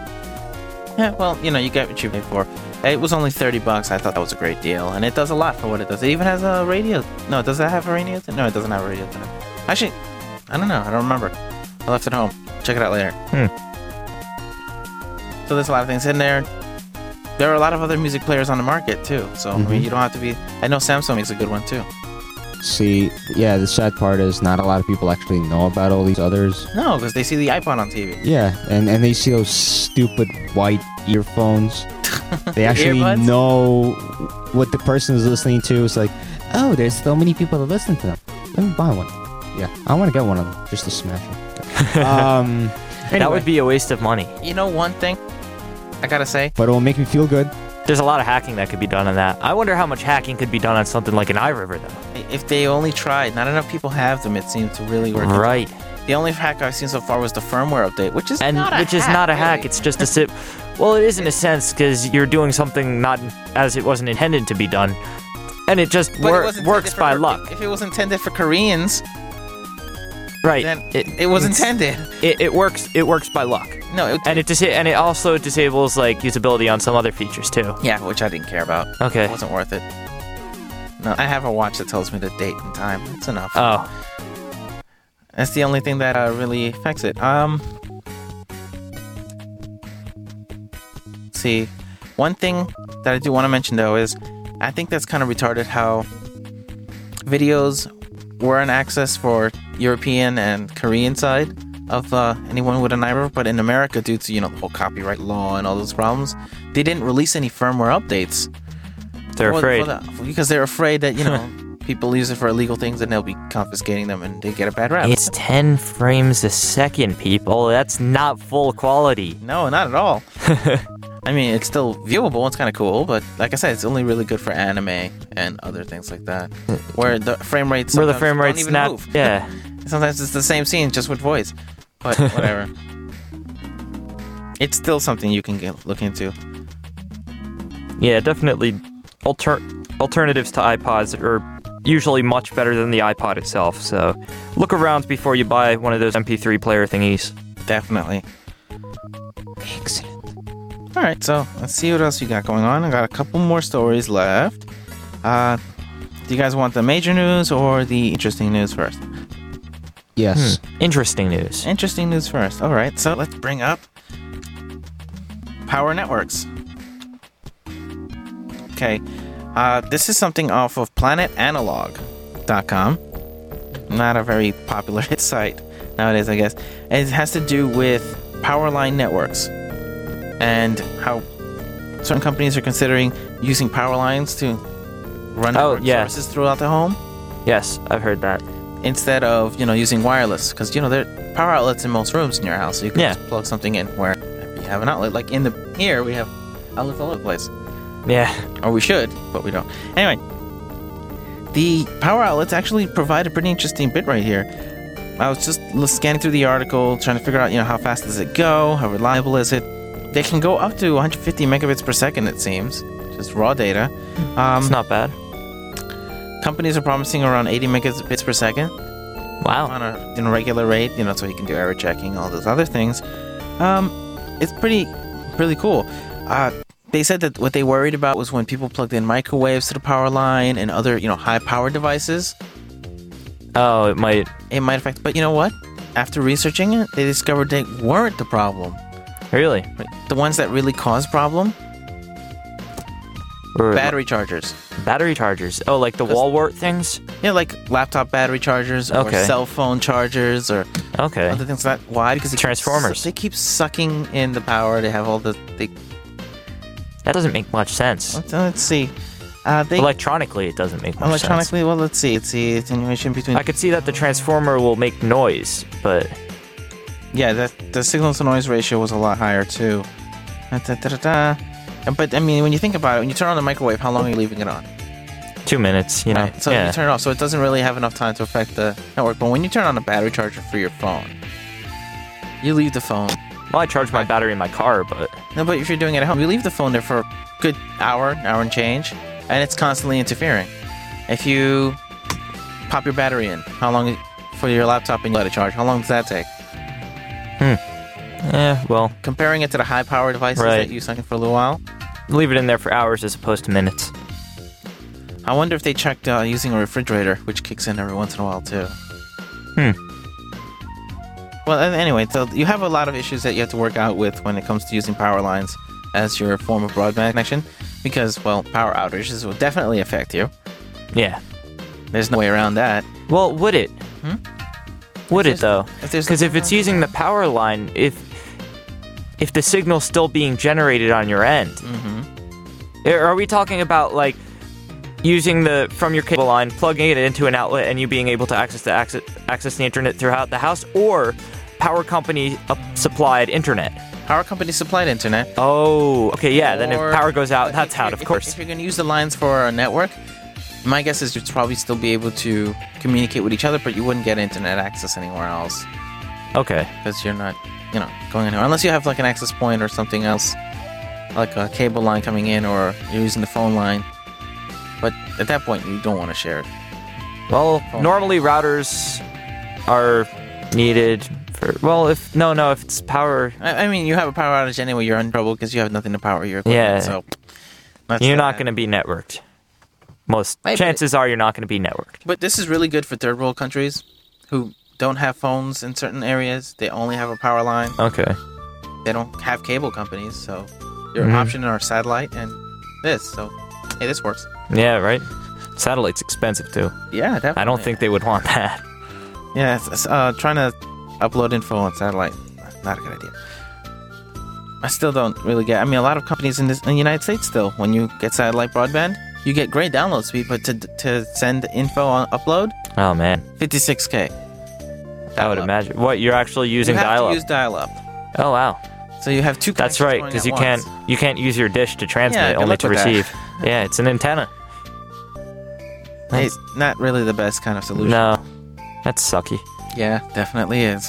Yeah, well, you know, you get what you pay for. It was only thirty bucks. I thought that was a great deal, and it does a lot for what it does. It even has a radio. No, does that have a radio? No, it doesn't have a radio. Actually, I don't know. I don't remember. I left it home. Check it out later. Hmm. So there's a lot of things in there. There are a lot of other music players on the market too. So I mean, Mhm. you don't have to be. I know Samsung makes a good one too. See, yeah, the sad part is not a lot of people actually know about all these others. No, because they see the iPod on T V. Yeah, and, and they see those stupid white earphones. They actually Earbuds? know what the person is listening to. It's like, oh, there's so many people that listen to them. Let me buy one. Yeah, I want to get one of them just to smash them. um, That anyway, would be a waste of money. You know one thing I gotta say? but it will make me feel good. There's a lot of hacking that could be done on that. I wonder how much hacking could be done on something like an iRiver, though. If they only tried, not enough people have them, it seems to really work. Right. The only hack I've seen so far was the firmware update, which is And not a which is hack, not a hack. really. It's just a sip. Well, it is in a sense because you're doing something not as it wasn't intended to be done, and it just But wor- it was intended works for by Kor- luck. If it was intended for Koreans, Right. then it, it was it's- intended. It, it works. It works by luck, No, it, and it dis- and it also disables like usability on some other features too. yeah, which I didn't care about. Okay. It wasn't worth it. No, I have a watch that tells me the date and time. That's enough. Oh. That's the only thing that uh, really affects it. Um, see, one thing that I do want to mention though is I think that's kind of retarded how videos were in access for European and Korean side of uh, anyone with an iRiver, but in America, due to you know the whole copyright law and all those problems, they didn't release any firmware updates. They're Well, afraid. well, the- because they're afraid that you know people use it for illegal things and they'll be confiscating them and they get a bad rap. It's ten frames a second, people. That's not full quality. No, not at all. I mean, it's still viewable. It's kind of cool, but like I said, it's only really good for anime and other things like that, where the frame rates Where the sometimes frame don't rate's even not. move. Yeah. Sometimes it's the same scene just with voice, but whatever. It's still something you can get, look into. Yeah, definitely. Alter- alternatives to iPods are usually much better than the iPod itself. So look around before you buy one of those M P three player thingies. Definitely. Excellent. All right, so let's see what else you got going on. I got a couple more stories left. Uh, do you guys want the major news or the interesting news first? Yes. Hmm. Interesting news. Interesting news first. All right, so let's bring up Power Networks. Okay, uh, this is something off of planet analog dot com. Not a very popular site nowadays, I guess. It has to do with power line networks and how certain companies are considering using power lines to run Oh, network yeah. services throughout the home Yes, I've heard that. instead of you know using wireless, because you know there are power outlets in most rooms in your house, so you can Yeah. just plug something in where you have an outlet. Like in the here we have outlets all over the place. Yeah. Or we should, but we don't. Anyway, the power outlets actually provide a pretty interesting bit right here. I was just l- scanning through the article, trying to figure out, you know, how fast does it go? How reliable is it? They can go up to one hundred fifty megabits per second, it seems. Just raw data. Um, It's not bad. companies are promising around eighty megabits per second Wow. on a in a regular rate, you know, so you can do error checking, all those other things. Um, it's pretty, really cool. Uh, they said that what they worried about was when people plugged in microwaves to the power line and other, you know, high power devices, Oh, it might. it might affect. But you know what? After researching it, they discovered they weren't the problem. Really? The ones that really cause problem, Or battery chargers. battery chargers. Oh, like the 'Cause- wall wart things? Yeah, like laptop battery chargers or Okay. cell phone chargers or Okay. other things like that. Why? Because they keep Transformers. su- they keep sucking in the power. They have all the. They, That doesn't make much sense. let's, let's see. Uh, they Electronically, it doesn't make much sense. electronically. Well, let's see. Let's see. Attenuation between. I could see that the transformer will make noise, but Yeah, that the signal to noise ratio was a lot higher too. Da, da, da, da, da. But I mean, when you think about it, when you turn on the microwave, how long are you leaving it on? two minutes, you know. Right, So yeah. you turn it off, so it doesn't really have enough time to affect the network. But when you turn on a battery charger for your phone, you leave the phone. Well, I charge my battery in my car, but No, but if you're doing it at home, you leave the phone there for a good hour, hour and change, and it's constantly interfering. If you pop your battery in, how long for your laptop and you let it charge? How long does that take? yeah, well, Comparing it to the high power devices Right. that you suck in for a little while, leave it in there for hours as opposed to minutes. I wonder if they checked uh, using a refrigerator, which kicks in every once in a while too. Hmm. Well, an- anyway, so you have a lot of issues that you have to work out with when it comes to using power lines as your form of broadband connection, because well, power outages will definitely affect you. Yeah. There's no way around that. Well, would it? Hmm? Would If it though? If there's Because if it's using the power line, if if the signal's still being generated on your end, Mm-hmm. are we talking about like using the from your cable line, plugging it into an outlet, and you being able to access the access, access the internet throughout the house, or power company uh, supplied internet? Power company supplied internet. Oh, okay, yeah. Then if Or- power goes out, if- that's if out, you're- of if- course. If you're going to use the lines for a network, my guess is you'd probably still be able to communicate with each other, but you wouldn't get internet access anywhere else Okay. because you're not, you know, going anywhere unless you have like an access point or something else, like a cable line coming in, or you're using the phone line. But at that point, you don't want to share it. Well, Oh. normally routers are needed for. Well, if no, no, if it's power, I, I mean, you have a power outage anyway, you're in trouble because you have nothing to power your equipment. Yeah. So that's you're that. not going to be networked. Most Maybe. chances are you're not going to be networked. But this is really good for third world countries who don't have phones in certain areas. They only have a power line. Okay. They don't have cable companies, so your Mhm. option are satellite and this. So, hey, this works. Yeah, right. Satellite's expensive too. Yeah, definitely. I don't think they would want that. Yeah, it's, it's, uh, trying to upload info on satellite, not a good idea. I still don't really get. I mean, a lot of companies in this in the United States still, when you get satellite broadband, you get great download speed, but to to send info on upload, Oh man, fifty-six K. I would Dial-up. imagine. What, you're actually using you have dial-up? to use dial-up. Oh wow, So you have two. that's connections right. going Because at you can't once. you can't use your dish to transmit, Yeah, good only luck to with that. receive. Yeah, it's an antenna. It's not really the best kind of solution. No, that's sucky. Yeah, definitely is.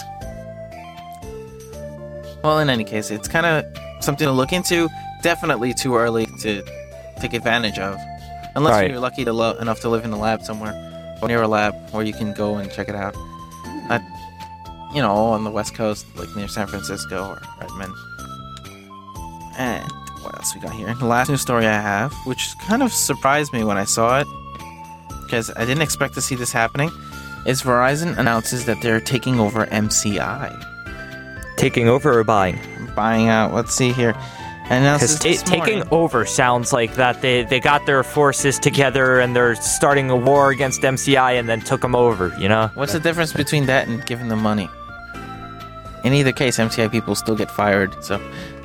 Well, in any case, it's kind of something to look into. Definitely too early to take advantage of, unless Right. you're lucky to lo- enough to live in a lab somewhere or near a lab where you can go and check it out. Not, you know, on the West Coast, like near San Francisco or Redmond. And what else we got here? The last news story I have, which kind of surprised me when I saw it, because I didn't expect to see this happening, is Verizon announces that they're taking over M C I. Taking over or buying? Buying out, let's see here. And announces Because this taking morning- over sounds like that they, they got their forces together and they're starting a war against M C I and then took them over, you know? What's the difference between that and giving them money? In either case, M C I people still get fired, so,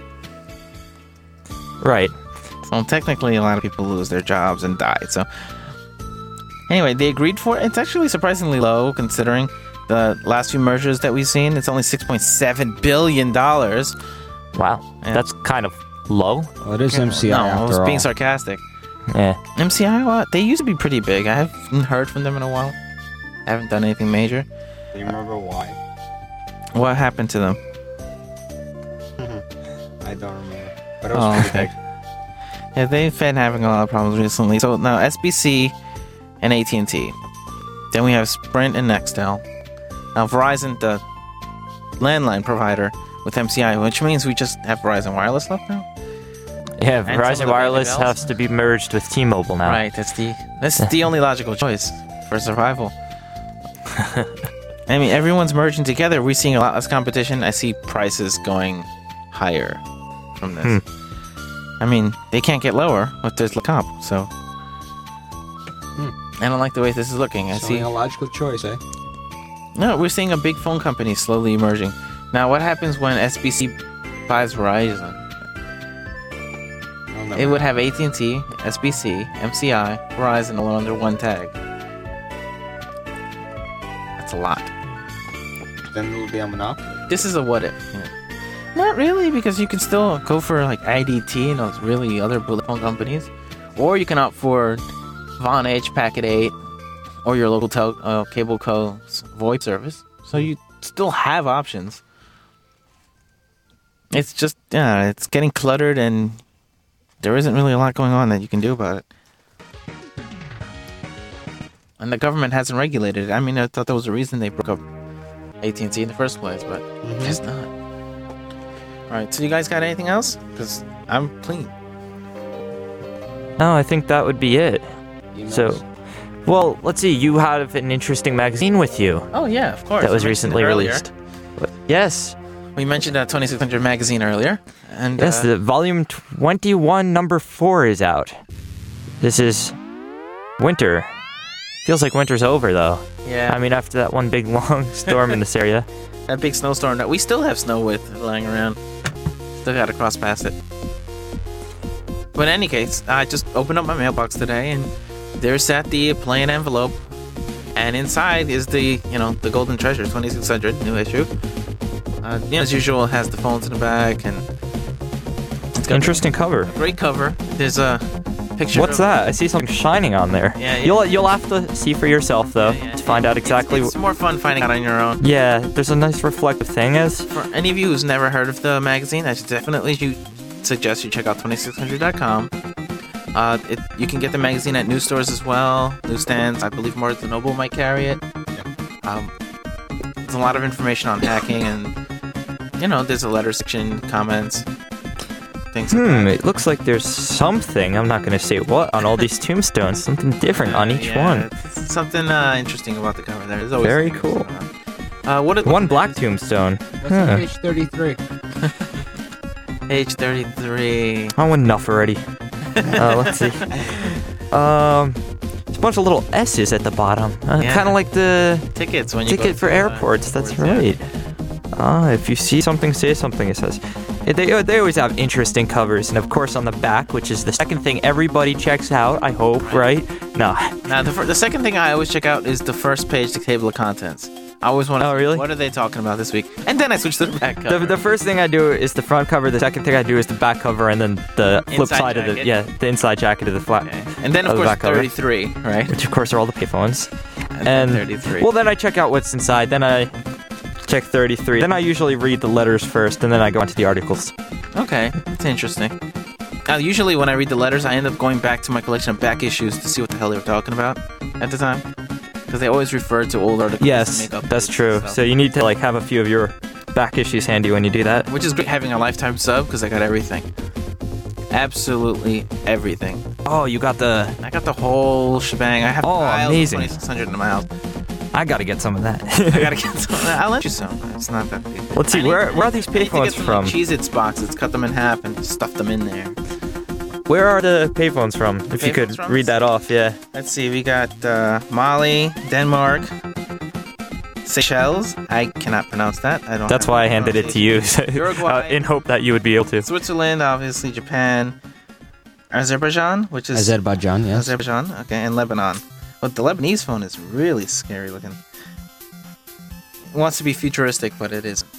Right. so technically a lot of people lose their jobs and die, so... Anyway, they agreed for it. It's actually surprisingly low considering the last few mergers that we've seen. It's only six point seven billion dollars. Wow. Yeah. That's kind of low. Well, it is M C I No, I after was all. being sarcastic. Yeah. M C I, well, they used to be pretty big. I haven't heard from them in a while. I haven't done anything major. Do you remember why? What happened to them? I don't remember. But it was Oh, pretty okay. big. Yeah, they've been having a lot of problems recently. So now S B C and A T and T. Then we have Sprint and Nextel. Now Verizon, the landline provider with M C I, which means we just have Verizon Wireless left now. Yeah, some of Verizon the Wireless baby bells. has to be merged with T-Mobile now. Right, that's the that's the only logical choice for survival. I mean, everyone's merging together. We're seeing a lot less competition. I see prices going higher from this. Hmm. I mean, they can't get lower, but there's the comp. So I don't like the way this is looking. I It's see. only a logical choice, eh? No, we're seeing a big phone company slowly emerging. Now, what happens when S B C buys Verizon? I'll never It would know. have A T and T, S B C, M C I, Verizon all under one tag. That's a lot. Then it'll be a monopoly. This is a what if. Yeah. Not really, because you can still go for like I D T and those really other bullet phone companies, or you can opt for Vonage, Packet eight, or your local tel- uh, cable co's VoIP service. So you still have options. It's just yeah, it's getting cluttered, and there isn't really a lot going on that you can do about it. And the government hasn't regulated it. I mean, I thought that was the reason they broke up A T and T in the first place, but it's not. All right, so you guys got anything else? Because I'm clean. No, I think that would be it. Emails. So, well, let's see. You have an interesting magazine with you Oh yeah, of course. that was I mentioned recently it earlier. released. Yes. We mentioned that twenty-six hundred magazine earlier, and Yes, uh, the volume twenty-one, number four is out. This is winter Feels like winter's over, though. Yeah. I mean, after that one big long storm in this area. That big snowstorm that we still have snow with lying around. Still gotta cross past it. But in any case, I just opened up my mailbox today, and there's sat the plain envelope, and inside is the, you know, the Golden Treasure twenty-six hundred new issue. Uh, you know, as usual, it has the phones in the back, and it's got Interesting cover. a great cover. There's a picture. What's of, that? I see something shining on there. Yeah, yeah. You'll you'll have to see for yourself though Yeah, yeah. to find out exactly. It's, it's more fun finding out on your own. Yeah, there's a nice reflective thing. As For any of you who's never heard of the magazine, I should definitely you suggest you check out twenty-six hundred dot com. Uh, it, you can get the magazine at news stores as well, newsstands. I believe Barnes and Noble might carry it. Um, there's a lot of information on hacking, and you know, there's a letter section, comments, things like hmm, that. it looks like there's something. I'm not gonna say what on all these tombstones. Something different on each Yeah, one. it's something uh, interesting about the cover there. There's always Very something cool. interesting about it. Uh, what? One black tombstone. Huh. Page thirty-three. Page thirty-three. Oh, enough already. uh, let's see. Um, there's a bunch of little S's at the bottom. Uh, Yeah. Kind of like the Tickets when you go ticket for to, uh, airports. That's airports, yeah. right. Ah, if you see something, say something. It says. Eh, They they always have interesting covers, and of course on the back, which is the second thing everybody checks out. I hope, right? No. Now, the, fir- the second thing I always check out is the first page, the table of contents. I always want to. Oh, really? What are they talking about this week? And then I switch to the back The, cover. the first thing I do is the front cover. The second thing I do is the back cover, and then the flip Inside side of the jacket. yeah, the inside jacket of the flat. Okay. And then, of of the course, back cover. thirty-three, right? Which of course are all the payphones. And, And then thirty-three. well, then I check out what's inside. Then I check thirty-three. Then I usually read the letters first, and then I go into the articles. Okay, that's interesting. Now, usually when I read the letters, I end up going back to my collection of back issues to see what the hell they were talking about at the time. Because they always refer to old articles. and Yes, make updates that's and true. stuff. So you need to like have a few of your back issues handy when you do that. Which is great having a lifetime sub, because I got everything. Absolutely everything. Oh, you got the. I got the whole shebang. I have Oh, piles of amazing. twenty-six hundred in my house. I gotta get some of that. I gotta get some. I'll let you some. It's not that big. Let's see, I need- where- where are these I need to payphones get some, from? Like, Cheez-Its boxes, cut them in half, and stuff them in there. Where are the payphones from? If you could payphones from? read that off, yeah. Let's see. We got uh, Mali, Denmark, Seychelles. I cannot pronounce that. I don't. That's have why I the handed it to you, Uruguay. uh, in hope that you would be able to. Switzerland, obviously Japan, Azerbaijan, which is Azerbaijan, yes. Azerbaijan. Okay, and Lebanon. But the Lebanese phone is really scary looking. It wants to be futuristic, but it isn't.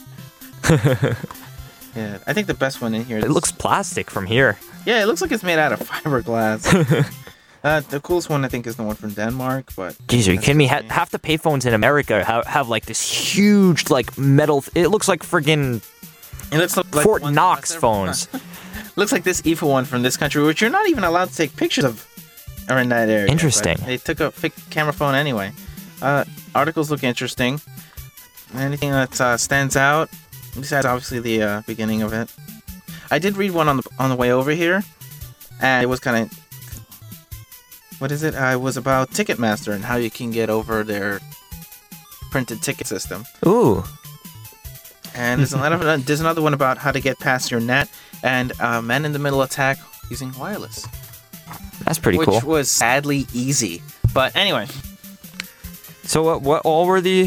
Yeah, I think the best one in here. It is- looks plastic from here. Yeah, it looks like it's made out of fiberglass. uh, the coolest one I think is the one from Denmark, but. Jeez, are you that's kidding me? just Ha- half the payphones in America have, have like this huge, like metal. Th- it looks like friggin' It looks like Fort one- Knox phones. Looks like this E F A one from this country, which you're not even allowed to take pictures of, are in that area. but Interesting. They took a fake camera phone anyway. Uh, articles look interesting. Anything that uh, stands out, besides obviously the uh, beginning of it. I did read one on the on the way over here, and it was kind of. What is it? Uh, it was about Ticketmaster and how you can get over their printed ticket system. Ooh, And there's a lot of uh, there's another one about how to get past your net and uh, man-in-the-middle attack using wireless, that's pretty which cool. was sadly easy. But anyway, So what? What all were the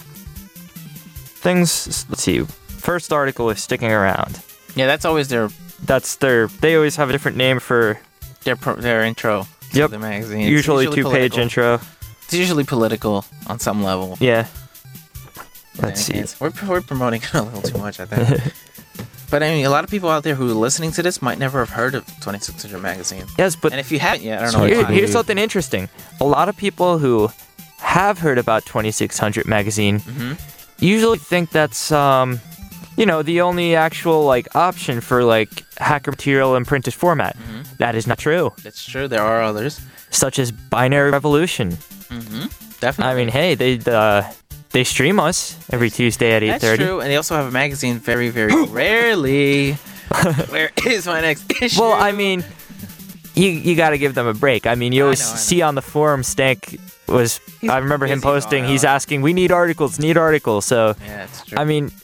things? Let's see. First article is sticking around. yeah, that's always their That's their. They always have a different name for. their pro- their intro. to Yep. the magazine. It's Usually, two-page political. intro. It's usually political on some level. Yeah. In Let's any see. case, We're, we're promoting it a little too much, I think. But I mean, a lot of people out there who are listening to this might never have heard of twenty-six hundred magazine. Yes, but And if you haven't yet, I don't know Here- why. here's something interesting. A lot of people who have heard about twenty-six hundred magazine Mhm. usually think that's um you know the only actual like option for like hacker material in printed format. Mm-hmm. That is not true. It's true, there are others. Such as Binary Revolution. Mm-hmm. Definitely. I mean, hey, they uh they stream us every Tuesday at eight That's thirty. true, and they also have a magazine very, very rarely. Where is my next issue? Well, I mean, you you got to give them a break. I mean, you I always know, I know. see on the forum Stank was He's I remember him busy going posting. He's on. asking, "We need articles, need articles." So Yeah, it's true. I mean,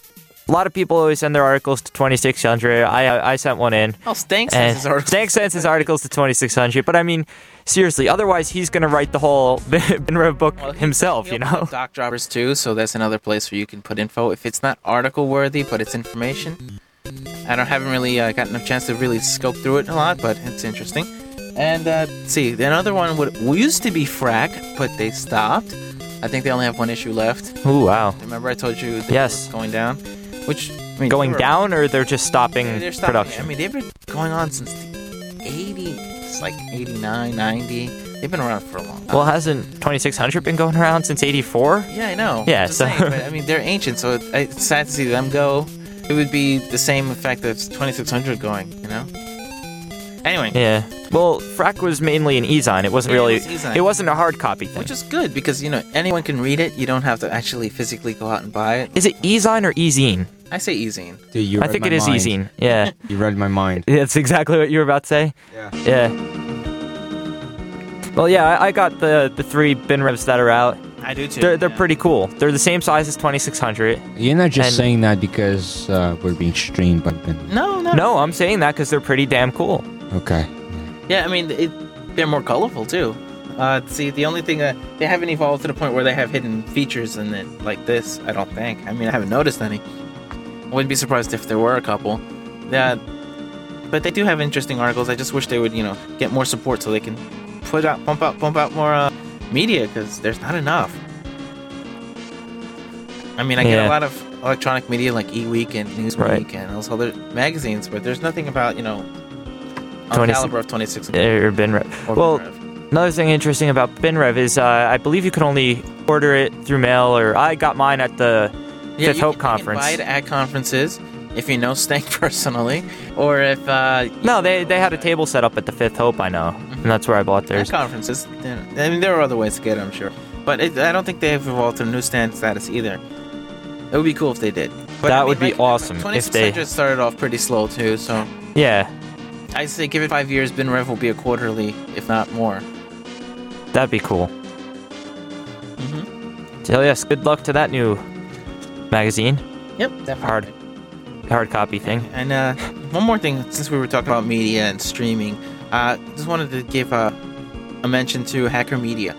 a lot of people always send their articles to twenty-six hundred. I I sent one in. Oh, Stank And sends his articles. Stank sends his articles to twenty-six hundred, but I mean, seriously, otherwise he's going to write the whole BinRev book Well, he- himself, he you opens know? up Doc Droppers too, so that's another place where you can put info. If it's not article worthy, but it's information. I don't haven't really uh, gotten a chance to really scope through it a lot, but it's interesting. And uh, let's see, the another one would used to be Frack, but they stopped. I think they only have one issue left. Ooh, wow. Remember I told you they Yes. were going down? Which I mean, Going they were- down, or they're just stopping They're, they're stopping. production? I mean, they've been going on since the eighties, like eighty-nine, ninety. They've been around for a long time. Well, hasn't twenty-six hundred been going around since eighty-four? Yeah, I know. Yeah, I'm just so- saying, but, I mean, they're ancient, so it, it's sad to see them go. It would be the same effect as twenty-six hundred going, you know? Anyway, Yeah. Well, Frack was mainly an e-zine. It wasn't Yeah, it really. was e-zine. It wasn't a hard copy thing. which is good because, you know, anyone can read it. You don't have to actually physically go out and buy it. Is it e-zine or e-zine? I say e-zine. Dude, you I read think my it is mind. e-zine. Yeah. You read my mind. That's exactly what you were about to say. Yeah. Yeah. Well, yeah, I, I got the the three BinRevs that are out. I do too. They're they're yeah. pretty cool. They're the same size as twenty-six hundred. You're not just And- saying that because uh, we're being streamed by Ben. No, no. No, I'm saying that because they're pretty damn cool. Okay. Yeah, I mean, it, they're more colorful too. Uh, see, the only thing that they haven't evolved to the point where they have hidden features in it like this. I don't think. I mean, I haven't noticed any. I wouldn't be surprised if there were a couple. Yeah, but they do have interesting articles. I just wish they would, you know, get more support so they can put out, pump out, pump out more uh, media because there's not enough. I mean, I get Yeah. a lot of electronic media like eWeek and Newsweek Right. and those other magazines, but there's nothing about, you know, on twenty caliber of twenty-six. Or BinRev. Or Well, BinRev. another thing interesting about BinRev is uh, I believe you can only order it through mail, or I got mine at the Yeah, Fifth you Hope can, conference. You can buy it at conferences if you know Stank personally, or if uh, No, they they had a table set up at the Fifth Hope, I know, and that's where I bought at theirs. conferences. yeah, I mean, there are other ways to get it, I'm sure, but it, I don't think they have evolved to newsstand status either. It would be cool if they did. But, That I mean, would be like, awesome if twenty-six they- hundred started off pretty slow too, so Yeah, I say give it five years. BinRev will be a quarterly, if not more. that'd be cool. Mm-hmm. So yes, good luck to that new magazine, Yep, definitely. hard hard copy thing. And uh, one more thing, since we were talking about media and streaming, uh, just wanted to give uh, a mention to Hacker Media.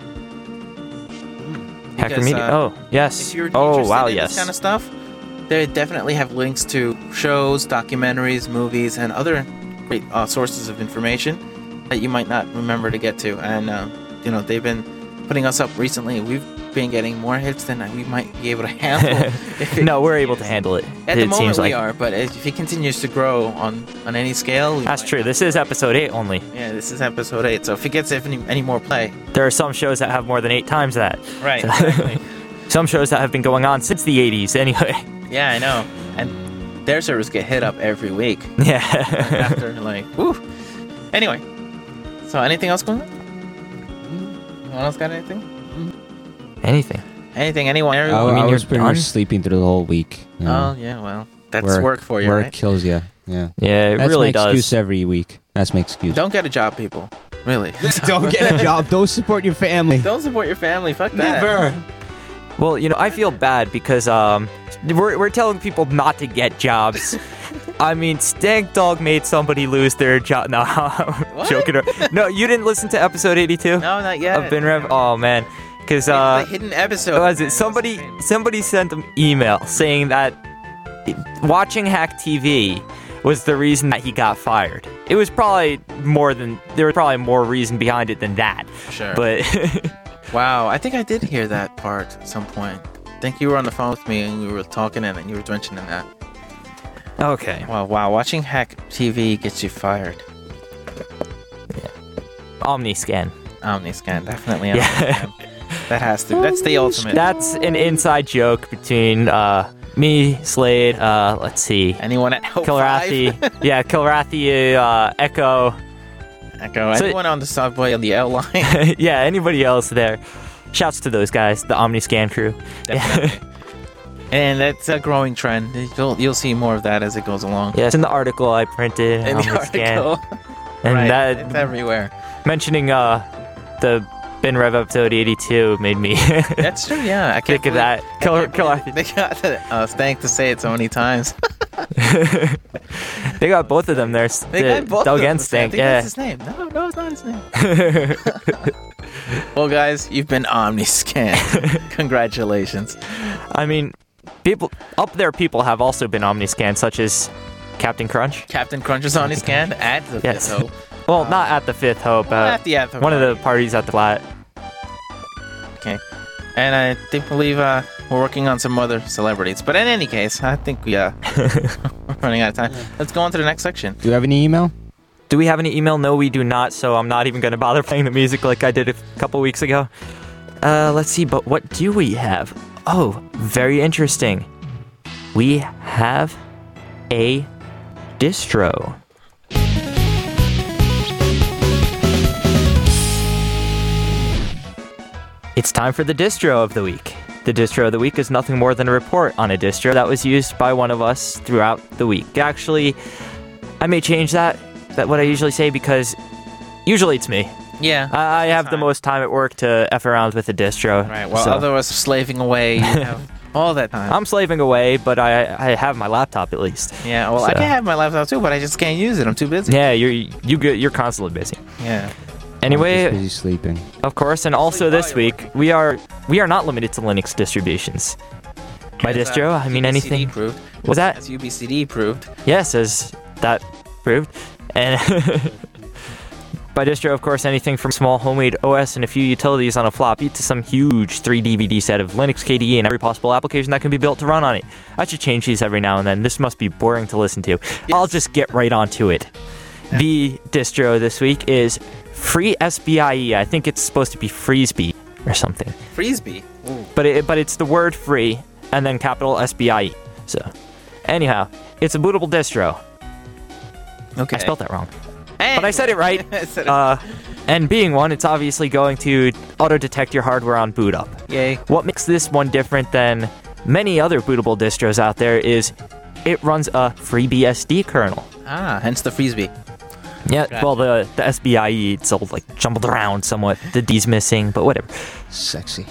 Hacker Because, Media. uh, oh yes. If you're Oh interested wow, in yes. this kind of stuff, they definitely have links to shows, documentaries, movies, and other great uh, sources of information that you might not remember to get to. And uh, you know, they've been putting us up recently. We've been getting more hits than we might be able to handle. if it no, we're able to continues. handle it. At it the moment, seems we like are, but if it continues to grow on on any scale, we that's might true. not. This is episode eight only. Yeah, this is episode eight. So if it gets any, any more play, There are some shows that have more than eight times that. right? Exactly. Some shows that have been going on since the eighties. Anyway. Yeah, I know. And their servers get hit up every week. Yeah. After like, woo. Anyway, so anything else going on? Anyone else got anything? Anything. Anything? Anyone? I, Everyone? mean, I you're was pretty done? much sleeping through the whole week. you know. Oh yeah, well, that's work, for you, Work right? kills you. Yeah. Yeah, it That's really my does. excuse every week. That's my excuse. Don't get a job, people. Really. Don't get a job. Don't support your family. Don't support your family. Fuck that. Never. Well, you know, I feel bad because um, we're we're telling people not to get jobs. I mean, Stank Dog made somebody lose their job. No, I'm joking. around. No, you didn't listen to episode eighty-two No, not yet. of BinRev. Oh man, because It's uh, the hidden episode. was man. it somebody? Somebody sent an email saying that watching Hack T V was the reason that he got fired. It was probably more than there was probably more reason behind it than that. Sure. But Wow, I think I did hear that part at some point. I think you were on the phone with me and we were talking and you were mentioning that. okay, Wow, wow, watching Hack T V gets you fired. OmniScan. Omniscan, definitely. Yeah. Omniscan. That has to. That's the ultimate. That's an inside joke between uh, me, Slade, uh, let's see, Anyone at Hope Kilrathi, yeah, Kilrathi, uh, Echo, Echo. So- Anyone on the subway on the L line. yeah, anybody else there. Shouts to those guys, the OmniScan crew. Definitely. And that's a growing trend. You'll you'll see more of that as it goes along. Yeah, it's in the article I printed. In the OmniScan. article. And right. that It's everywhere. mentioning uh, the Bin Rev episode eighty-two made me That's true. Yeah, I can't think of believe- that. I Killer, can't Killer. believe They got the uh, stank to say it so many times. They got both of them there. They got both Doug of them. and I Stank. think Yeah. that's his name. No, no, it's not his name. Well, guys, you've been Omniscan. Congratulations. I mean, people up there. People have also been Omniscan, such as Captain Crunch. Captain Crunch is Omniscan at the Yes. Fifth Hope. Well, not at the Fifth Hope. Well, uh, at the Fifth Hope one of the party. parties at the flat. Okay. And I think believe uh, we're working on some other celebrities. But in any case, I think we uh we're running out of time. Let's go on to the next section. Do you have any email? Do we have any email? No, we do not. So I'm not even going to bother playing the music like I did a couple weeks ago. Uh, let's see. But what do we have? Oh, very interesting. We have a distro. It's time for the distro of the week. The distro of the week is nothing more than a report on a distro that was used by one of us throughout the week. Actually, I may change that, that what I usually say, because usually it's me. Yeah. I I have the fine. most time at work to F around with the distro. Right. While so other us slaving away, you have all that time. I'm slaving away, but I I have my laptop at least. yeah. Well, I so- can have my laptop too, but I just can't use it. I'm too busy. Yeah, you're you get you're constantly busy. Yeah. I'm just Anyway, busy sleeping. of course, and also Sleep while this you're week we are we are not limited to Linux distributions. By As, uh, distro, I mean U B C D anything. Proved. Was that? As U B C D proved. Yes, as that proved. And by distro, of course, anything from small homemade O S and a few utilities on a floppy to some huge three D V D set of Linux K D E and every possible application that can be built to run on it. I should change these every now and then. This must be boring to listen to. I'll just get right onto it. The distro this week is FreeSBIE. I think it's supposed to be Freesby or something. Freesby. Ooh. But it, but it's the word free and then capital S B I E. So, anyhow, it's a bootable distro. Okay. I spelled that wrong. Anyway. But I said it right. I said it. Uh, and being one, it's obviously going to auto-detect your hardware on boot up. Yay. What makes this one different than many other bootable distros out there is it runs a FreeBSD kernel. Ah, hence the Freesby. Yeah, Gotcha. well, the, the S B I E, it's all like jumbled around somewhat. The D's missing, but whatever. Sexy.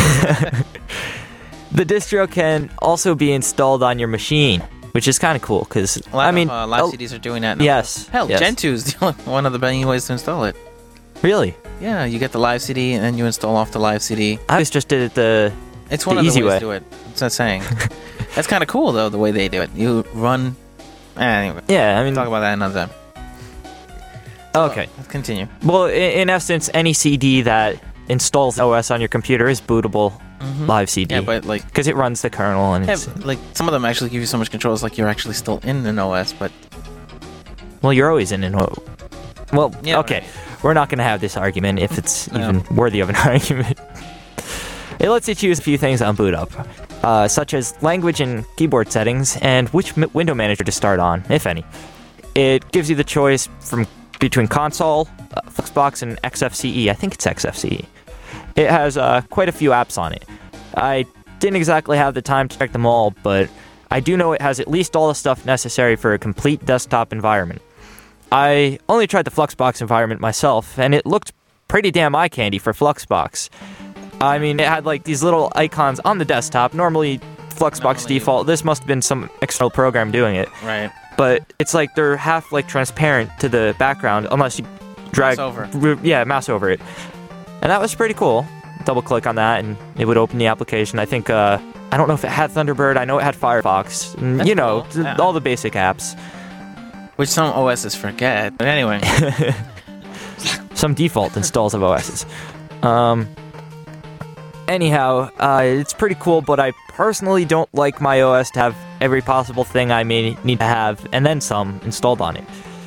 The distro can also be installed on your machine, which is kind of cool because, A lot I mean, of, uh, live oh, C Ds are doing that now. yes. Hell, yes. Gentoo is the only one of the many ways to install it. Really? Yeah, you get the live C D and then you install off the live C D. I was just did it the. It's one The of the easy ways way. to do it. It's not saying. That's kind of cool though, the way they do it. You run. Anyway, Yeah, I mean. talk about that another time. Okay. Let's continue. Well, in, in essence, any C D that installs O S on your computer is bootable live C D. Yeah, but like, because it runs the kernel and it's. have, like some of them actually give you so much control. It's like you're actually still in an O S, but Well, you're always in an O. Well, Yeah, okay. right. We're not going to have this argument if it's No. even worthy of an argument. It lets you choose a few things on boot up, uh, such as language and keyboard settings, and which m- window manager to start on, if any. It gives you the choice from between console, uh, Fluxbox, and X F C E. I think it's X F C E. It has uh, quite a few apps on it. I didn't exactly have the time to check them all, but I do know it has at least all the stuff necessary for a complete desktop environment. I only tried the Fluxbox environment myself, and it looked pretty damn eye candy for Fluxbox. I mean, it had like these little icons on the desktop. Normally, Fluxbox Normally- default. This must have been some external program doing it, right. but it's like they're half like transparent to the background unless you drag Mouse over. r- yeah, mouse over it. And that was pretty cool. Double click on that, and it would open the application. I think uh, I don't know if it had Thunderbird. I know it had Firefox. and, That's you know, cool. th- Yeah. all the basic apps. Which some O Ss forget. But anyway, Some default installs of O Ss. Um, anyhow, uh, it's pretty cool, but I personally don't like my O S to have every possible thing I may need to have, and then some, installed on it.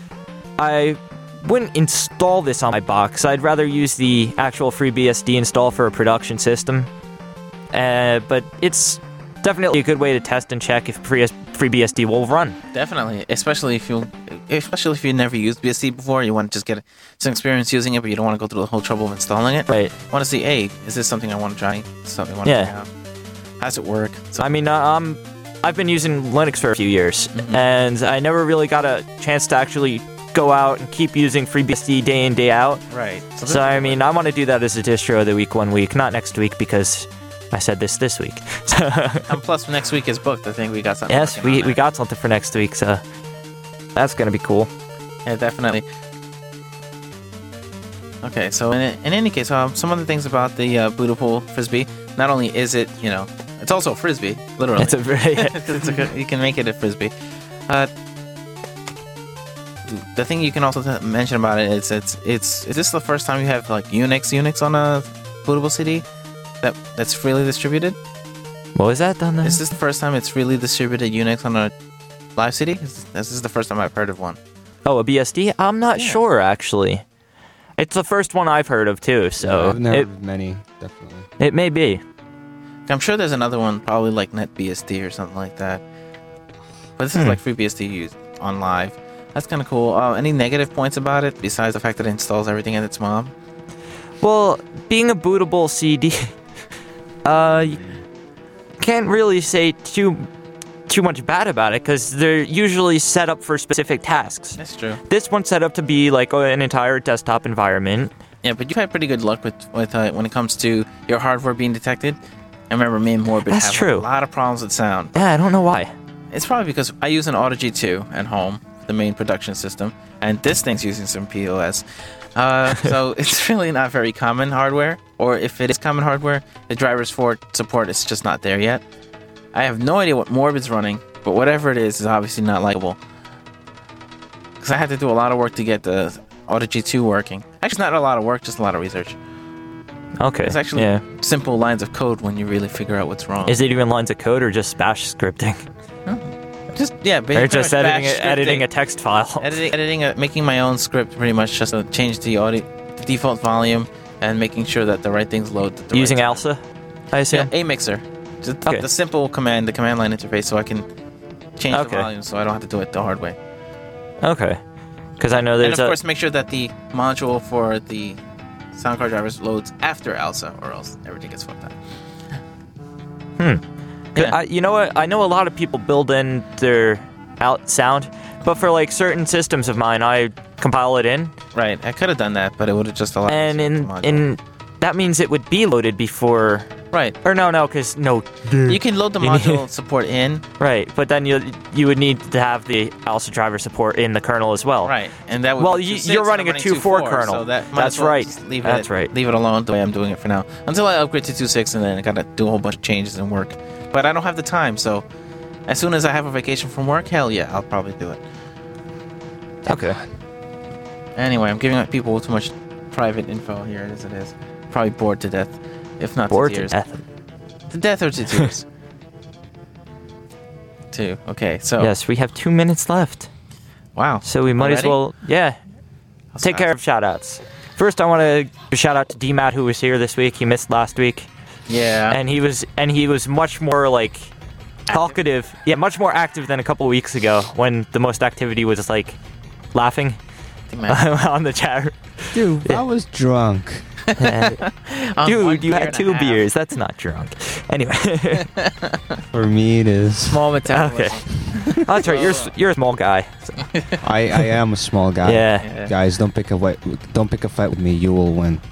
I wouldn't install this on my box. I'd rather use the actual FreeBSD install for a production system. Uh, but it's definitely a good way to test and check if Free- FreeBSD will run. definitely, especially if you, especially if you never used B S D before, you want to just get some experience using it, but you don't want to go through the whole trouble of installing it. Right. Want to see, hey, is this something I want to try? Something I want Yeah. to try out? How's it work? So, I mean, uh, um, I've been using Linux for a few years, Mhm. and I never really got a chance to actually go out and keep using FreeBSD day in, day out. Right. So, I mean, I want to do that as a distro of the week one week, not next week because I said this this week. And plus, next week is booked. I think we got something. Yes, we, we got something for next week, so that's going to be cool. Yeah, definitely. Okay, so in, in any case, um, some of the things about the uh, bootable Frisbee, not only is it, you know, it's also a Frisbee, literally. It's a very... it's a good, you can make it a Frisbee. Uh, the thing you can also t- mention about it is it's, it's, is this the first time you have, like, Unix Unix on a bootable C D that, that's freely distributed? What was that done then? Is this the first time it's freely distributed Unix on a live C D? Is, this is the first time I've heard of one. Oh, a B S D? I'm not Yeah. sure, actually. It's the first one I've heard of, too, so... Yeah, I've never it, heard of many, definitely. it may be. I'm sure there's another one, probably like NetBSD or something like that. But this is Hmm. like FreeBSD used on live. That's kind of cool. Uh, any negative points about it besides the fact that it installs everything in its mom? Well, being a bootable C D, uh, you can't really say too too much bad about it because they're usually set up for specific tasks. That's true. This one's set up to be like an entire desktop environment. Yeah, but you've had pretty good luck with with uh, when it comes to your hardware being detected. I remember me and Morbid That's having true. a lot of problems with sound. Yeah, I don't know why. It's probably because I use an Audigy two at home, the main production system, and this thing's using some P O S. Uh, so it's really not very common hardware, or if it is common hardware, the drivers for support is just not there yet. I have no idea what Morbid's running, but whatever it is is obviously not likable. Because I had to do a lot of work to get the Audigy two working. Actually, not a lot of work, just a lot of research. Okay. It's actually yeah. simple lines of code when you really figure out what's wrong. Is it even lines of code or just bash scripting? just yeah, Or basically just editing a, editing a text file? editing, editing a, making my own script pretty much just to change the audio, the default volume, and making sure that the right things load. At the Using right ALSA, I Yeah, assume? a mixer. Just Okay. the simple command, the command line interface, so I can change Okay. the volume, so I don't have to do it the hard way. Okay. Because I know And there's of a... course, make sure that the module for the sound card drivers loads after ALSA, or else everything gets fucked up. Hmm. Yeah. I, you know what? I know a lot of people build in their out sound, but for like certain systems of mine, I compile it in, Right, I could have done that, but it would have just allowed. and me to in use the module. in that means it would be loaded before. right, Or no, no, because no. you can load the You need- module support in. Right, but then you you would need to have the ALSA driver support in the kernel as well. Right, and that would Well, be you- two six, you're and running I'm a two four kernel. So that might That's as well right. just Leave That's it, right. Leave it alone the way I'm doing it for now, until I upgrade to two six, and then I gotta do a whole bunch of changes and work. But I don't have the time, so as soon as I have a vacation from work, hell yeah, I'll probably do it. Okay. Anyway, I'm giving people too much private info here as it is. Probably bored to death, if not Bored to to tears. death. To death or to tears. Two. Okay, so Yes, we have two minutes left, wow. so we might as Already? well. Yeah. That's Take fast. care of shout-outs. First, I want to give a shout-out to D Matt, who was here this week. He missed last week. Yeah. and he was and he was much more like talkative, yeah, much more active than a couple weeks ago when the most activity was like laughing on the chat. Dude, I was drunk. On one Dude, you beer had and a two half. beers. That's not drunk. Anyway, For me, it is. Small metabolism. okay. Oh, that's right. You're a- you're a small guy. I, I am a small guy. Yeah. Yeah. Guys, don't pick a fight. Don't pick a fight with me. You will win.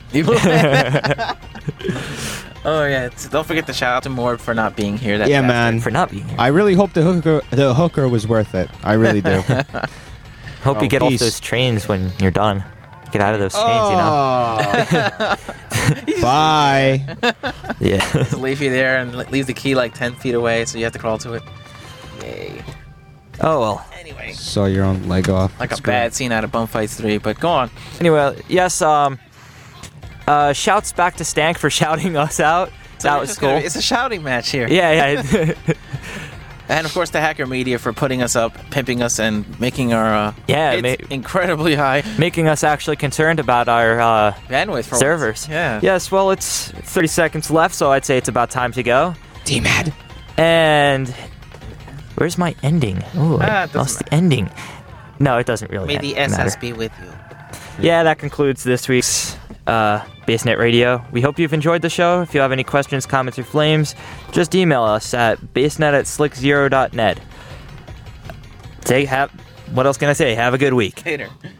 Oh yeah! It's, don't forget to shout out to Morb for not being here. That Yeah, bastard. man. For not being here. I really hope the hooker the hooker was worth it. I really do. Hope Oh, you get off peace. those trains when you're done. Get out of those trains, you know. Oh. Bye. Yeah. Just leave you there and leave the key like ten feet away, so you have to crawl to it. Yay! Oh well. Anyway, Saw your own leg off. like That's a good. bad scene out of Bum Fights three. But go on. Anyway, yes. Um. Uh. Shouts back to Stank for shouting us out. So that we're was just cool. gonna- It's a shouting match here. Yeah, yeah. And of course, the Hacker Media for putting us up, pimping us, and making our uh, Yeah, hits ma- incredibly high Making us actually concerned about our uh, bandwidth for servers. once. Yeah. Yes, well, it's thirty seconds left, so I'd say it's about time to go. D-Mad. And where's my ending? Ooh, Ah, I it doesn't lost the ending. No, it doesn't really May ma- the matter. S S be with you. Yeah, that concludes this week's uh, BaseNet Radio. We hope you've enjoyed the show. If you have any questions, comments, or flames, just email us at basenet at slick zero dot net. Take have what else can I say? Have a good week. Later.